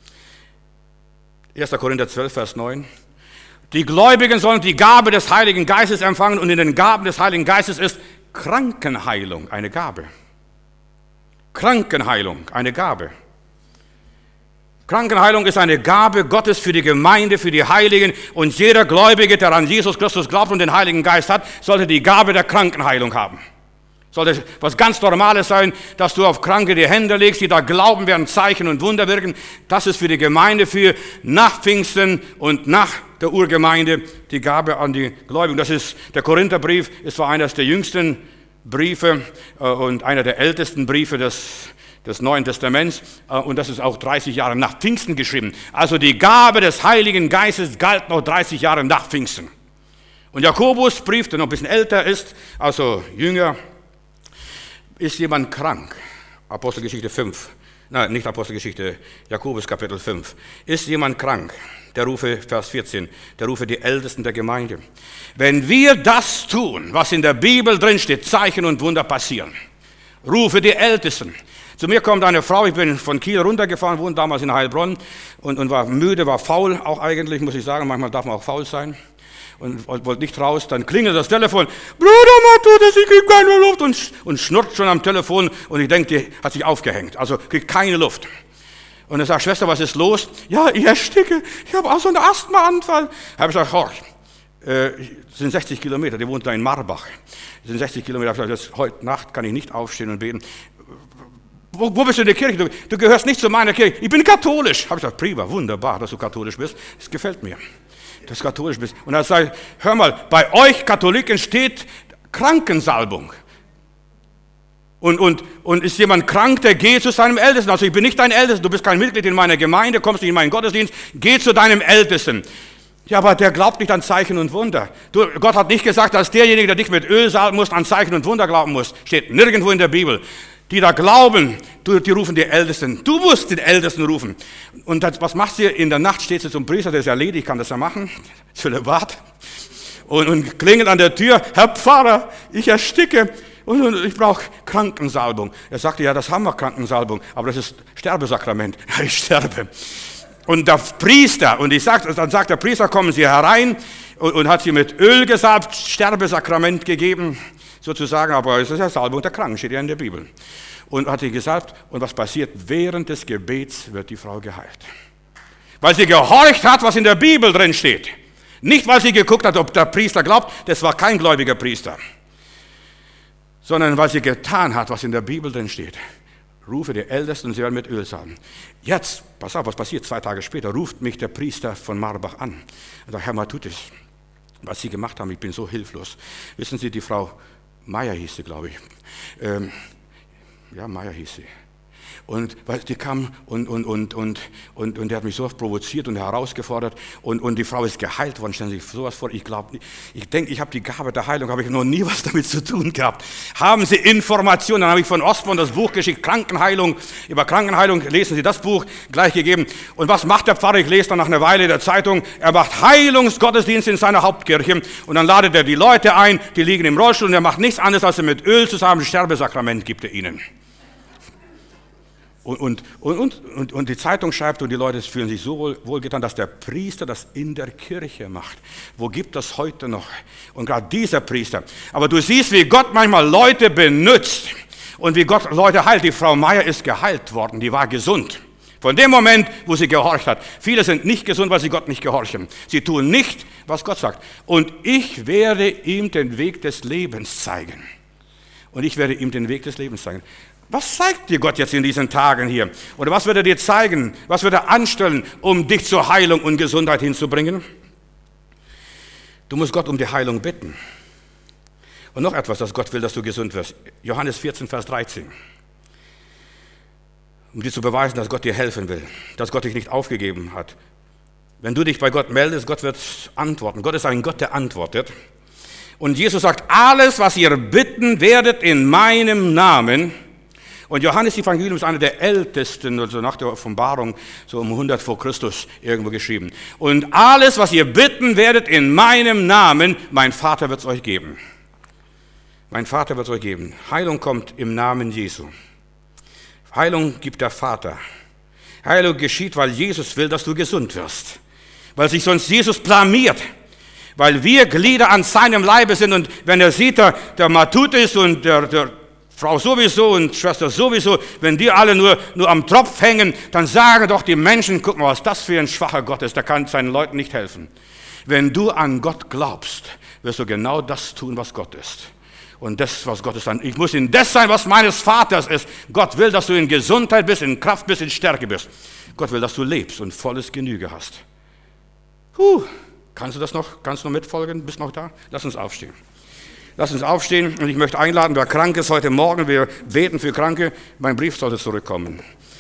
1. Korinther 12, Vers 9. Die Gläubigen sollen die Gabe des Heiligen Geistes empfangen, und in den Gaben des Heiligen Geistes ist Krankenheilung eine Gabe. Krankenheilung, eine Gabe. Krankenheilung ist eine Gabe Gottes für die Gemeinde, für die Heiligen, und jeder Gläubige, der an Jesus Christus glaubt und den Heiligen Geist hat, sollte die Gabe der Krankenheilung haben. Sollte was ganz Normales sein, dass du auf Kranke die Hände legst, die da glauben, werden Zeichen und Wunder wirken. Das ist für die Gemeinde, für nach Pfingsten und nach der Urgemeinde die Gabe an die Gläubigen. Das ist der Korintherbrief, ist zwar eines der jüngsten Briefe und einer der ältesten Briefe des Neuen Testaments. Und das ist auch 30 Jahre nach Pfingsten geschrieben. Also die Gabe des Heiligen Geistes galt noch 30 Jahre nach Pfingsten. Und Jakobusbrief, der noch ein bisschen älter ist, also jünger, ist jemand krank? Apostelgeschichte 5. Nein, nicht Apostelgeschichte, Jakobus Kapitel 5. Ist jemand krank? Der rufe, Vers 14, der rufe die Ältesten der Gemeinde. Wenn wir das tun, was in der Bibel drin steht, Zeichen und Wunder passieren, rufe die Ältesten. Zu mir kommt eine Frau, ich bin von Kiel runtergefahren, wohnte damals in Heilbronn und war müde, war faul, auch eigentlich, muss ich sagen, manchmal darf man auch faul sein. Und wollte nicht raus, dann klingelt das Telefon, Bruder Matthäus, ich kriege keine Luft und schnurrt schon am Telefon und ich denke, die hat sich aufgehängt, also kriegt keine Luft. Und er sagt, Schwester, was ist los? Ja, ich ersticke, ich habe auch so einen Asthmaanfall. Habe ich gesagt, horch, das sind 60 Kilometer, die wohnt da in Marbach, das sind 60 Kilometer, ich habe gesagt, heute Nacht kann ich nicht aufstehen und beten. Wo bist du in der Kirche? Du gehörst nicht zu meiner Kirche. Ich bin katholisch. Habe ich gesagt, prima, wunderbar, dass du katholisch bist, das gefällt mir. Dass du katholisch bist. Und dann sage ich, hör mal, bei euch Katholiken steht Krankensalbung. Und ist jemand krank, der geht zu seinem Ältesten. Also ich bin nicht dein Ältester, du bist kein Mitglied in meiner Gemeinde, kommst nicht in meinen Gottesdienst, geh zu deinem Ältesten. Ja, aber der glaubt nicht an Zeichen und Wunder. Gott hat nicht gesagt, dass derjenige, der dich mit Öl salben muss, an Zeichen und Wunder glauben muss. Steht nirgendwo in der Bibel. Die da glauben, die rufen die Ältesten. Du musst den Ältesten rufen. Und das, was machst du? In der Nacht steht sie zum Priester, der ist ja ledig, kann das ja machen. Zölibat. Und klingelt an der Tür, Herr Pfarrer, ich ersticke und ich brauche Krankensalbung. Er sagte, ja, das haben wir, Krankensalbung, aber das ist Sterbesakrament. Ja, ich sterbe. Und der Priester, dann sagt der Priester, kommen Sie herein und hat sie mit Öl gesalbt, Sterbesakrament gegeben, sozusagen, aber es ist ja Salbung der Kranken, steht ja in der Bibel. Und hat sie gesalbt, und was passiert? Während des Gebets wird die Frau geheilt. Weil sie gehorcht hat, was in der Bibel drin steht. Nicht, weil sie geguckt hat, ob der Priester glaubt, das war kein gläubiger Priester. Sondern weil sie getan hat, was in der Bibel drin steht. Rufe die Ältesten und sie werden mit Öl salben. Jetzt, pass auf, was passiert? 2 Tage später ruft mich der Priester von Marbach an. Er sagt, Herr Matthäus, was Sie gemacht haben, ich bin so hilflos. Wissen Sie, die Frau Meier hieß sie, glaube ich. Ja, Meier hieß sie. Und weil die kam und der hat mich so oft provoziert und herausgefordert und die Frau ist geheilt worden. Stellen Sie sich sowas vor, ich denke, ich habe die Gabe der Heilung, habe ich noch nie was damit zu tun gehabt. Haben Sie Informationen? Dann habe ich von Osborn das Buch geschickt, Krankenheilung. Über Krankenheilung lesen Sie das Buch gleich gegeben. Und was macht der Pfarrer? Ich lese dann nach einer Weile in der Zeitung, er macht Heilungsgottesdienst in seiner Hauptkirche und dann ladet er die Leute ein, die liegen im Rollstuhl und er macht nichts anderes, als er mit Öl zusammen ein Sterbesakrament gibt er ihnen. Und die Zeitung schreibt und die Leute fühlen sich so wohlgetan, dass der Priester das in der Kirche macht. Wo gibt das heute noch? Und gerade dieser Priester. Aber du siehst, wie Gott manchmal Leute benutzt und wie Gott Leute heilt. Die Frau Meier ist geheilt worden, die war gesund. Von dem Moment, wo sie gehorcht hat. Viele sind nicht gesund, weil sie Gott nicht gehorchen. Sie tun nicht, was Gott sagt. Und ich werde ihm den Weg des Lebens zeigen. Und ich werde ihm den Weg des Lebens zeigen. Was zeigt dir Gott jetzt in diesen Tagen hier? Oder was wird er dir zeigen? Was wird er anstellen, um dich zur Heilung und Gesundheit hinzubringen? Du musst Gott um die Heilung bitten. Und noch etwas, dass Gott will, dass du gesund wirst. Johannes 14, Vers 13. Um dir zu beweisen, dass Gott dir helfen will. Dass Gott dich nicht aufgegeben hat. Wenn du dich bei Gott meldest, Gott wird antworten. Gott ist ein Gott, der antwortet. Und Jesus sagt, alles, was ihr bitten werdet in meinem Namen. Und Johannes Evangelium ist einer der ältesten, also nach der Offenbarung, so um 100 vor Christus irgendwo geschrieben. Und alles, was ihr bitten werdet in meinem Namen, mein Vater wird es euch geben. Mein Vater wird es euch geben. Heilung kommt im Namen Jesu. Heilung gibt der Vater. Heilung geschieht, weil Jesus will, dass du gesund wirst. Weil sich sonst Jesus blamiert. Weil wir Glieder an seinem Leibe sind und wenn er sieht, der Matthäus und der Frau sowieso und Schwester sowieso, wenn die alle nur am Tropf hängen, dann sagen doch die Menschen, guck mal, was das für ein schwacher Gott ist, der kann seinen Leuten nicht helfen. Wenn du an Gott glaubst, wirst du genau das tun, was Gott ist. Und das, was Gott ist, ich muss in das sein, was meines Vaters ist. Gott will, dass du in Gesundheit bist, in Kraft bist, in Stärke bist. Gott will, dass du lebst und volles Genüge hast. Kannst du das noch? Kannst du noch mitfolgen? Bist noch da? Lass uns aufstehen. Lass uns aufstehen und ich möchte einladen, wer krank ist heute Morgen, wir beten für Kranke. Mein Brief sollte zurückkommen.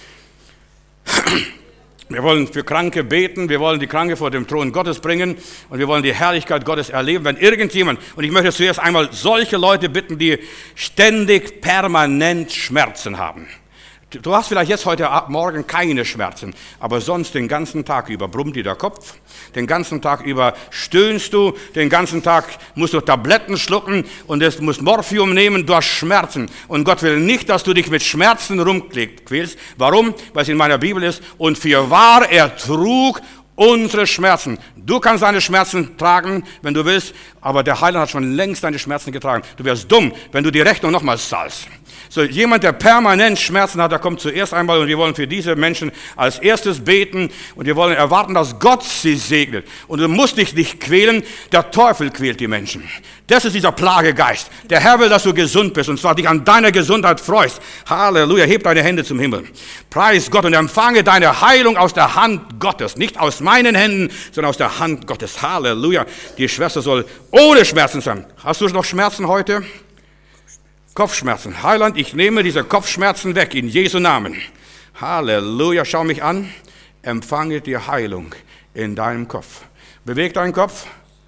Wir wollen für Kranke beten, wir wollen die Kranke vor dem Thron Gottes bringen und wir wollen die Herrlichkeit Gottes erleben. Wenn irgendjemand, und ich möchte zuerst einmal solche Leute bitten, die ständig, permanent Schmerzen haben. Du hast vielleicht jetzt heute Morgen keine Schmerzen, aber sonst den ganzen Tag über brummt dir der Kopf, den ganzen Tag über stöhnst du, den ganzen Tag musst du Tabletten schlucken und du musst Morphium nehmen, du hast Schmerzen. Und Gott will nicht, dass du dich mit Schmerzen rumquälst. Warum? Weil es in meiner Bibel ist, und fürwahr er trug unsere Schmerzen. Du kannst deine Schmerzen tragen, wenn du willst, aber der Heiland hat schon längst deine Schmerzen getragen. Du wärst dumm, wenn du die Rechnung nochmals zahlst. So, jemand, der permanent Schmerzen hat, der kommt zuerst einmal und wir wollen für diese Menschen als erstes beten und wir wollen erwarten, dass Gott sie segnet. Und du musst dich nicht quälen, der Teufel quält die Menschen. Das ist dieser Plagegeist. Der Herr will, dass du gesund bist und zwar dich an deiner Gesundheit freust. Halleluja, heb deine Hände zum Himmel. Preis Gott und empfange deine Heilung aus der Hand Gottes. Nicht aus meinen Händen, sondern aus der Hand Gottes. Halleluja. Die Schwester soll ohne Schmerzen sein. Hast du noch Schmerzen heute? Kopfschmerzen. Heiland, ich nehme diese Kopfschmerzen weg in Jesu Namen. Halleluja, schau mich an. Empfange die Heilung in deinem Kopf. Beweg deinen Kopf.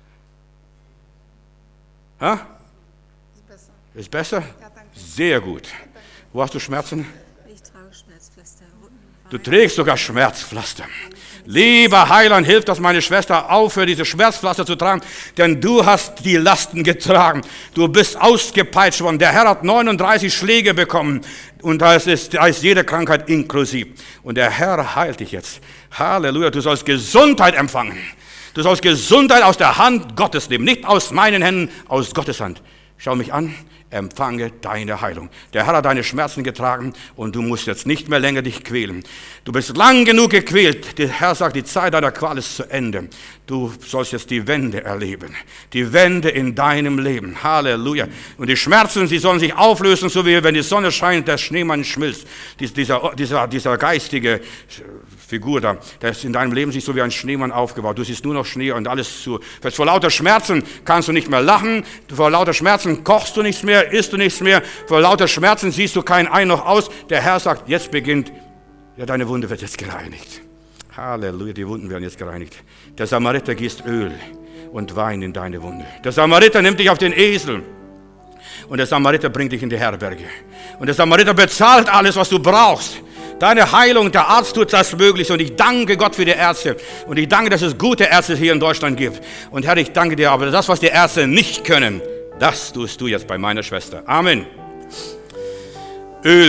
Ha? Ist besser. Ist besser? Ja, danke. Sehr gut. Wo hast du Schmerzen? Ich trage Schmerzpflaster. Du trägst sogar Schmerzpflaster. Lieber Heiland, hilf, dass meine Schwester aufhört, diese Schmerzpflaster zu tragen, denn du hast die Lasten getragen. Du bist ausgepeitscht worden. Der Herr hat 39 Schläge bekommen und da ist jede Krankheit inklusiv. Und der Herr heilt dich jetzt. Halleluja, du sollst Gesundheit empfangen. Du sollst Gesundheit aus der Hand Gottes nehmen, nicht aus meinen Händen, aus Gottes Hand. Schau mich an. Empfange deine Heilung. Der Herr hat deine Schmerzen getragen und du musst jetzt nicht mehr länger dich quälen. Du bist lang genug gequält. Der Herr sagt, die Zeit deiner Qual ist zu Ende. Du sollst jetzt die Wende erleben. Die Wende in deinem Leben. Halleluja. Und die Schmerzen, sie sollen sich auflösen, so wie wenn die Sonne scheint, der Schneemann schmilzt. Dieser geistige Figur da, der ist in deinem Leben sich so wie ein Schneemann aufgebaut. Du siehst nur noch Schnee und alles zu. Vor lauter Schmerzen kannst du nicht mehr lachen. Vor lauter Schmerzen kochst du nichts mehr, isst du nichts mehr. Vor lauter Schmerzen siehst du kein Ein noch aus. Der Herr sagt, jetzt beginnt, ja, deine Wunde wird jetzt gereinigt. Halleluja, die Wunden werden jetzt gereinigt. Der Samariter gießt Öl und Wein in deine Wunde. Der Samariter nimmt dich auf den Esel. Und der Samariter bringt dich in die Herberge. Und der Samariter bezahlt alles, was du brauchst. Deine Heilung, der Arzt tut das möglich. Und ich danke Gott für die Ärzte. Und ich danke, dass es gute Ärzte hier in Deutschland gibt. Und Herr, ich danke dir, aber das, was die Ärzte nicht können, das tust du jetzt bei meiner Schwester. Amen. Öl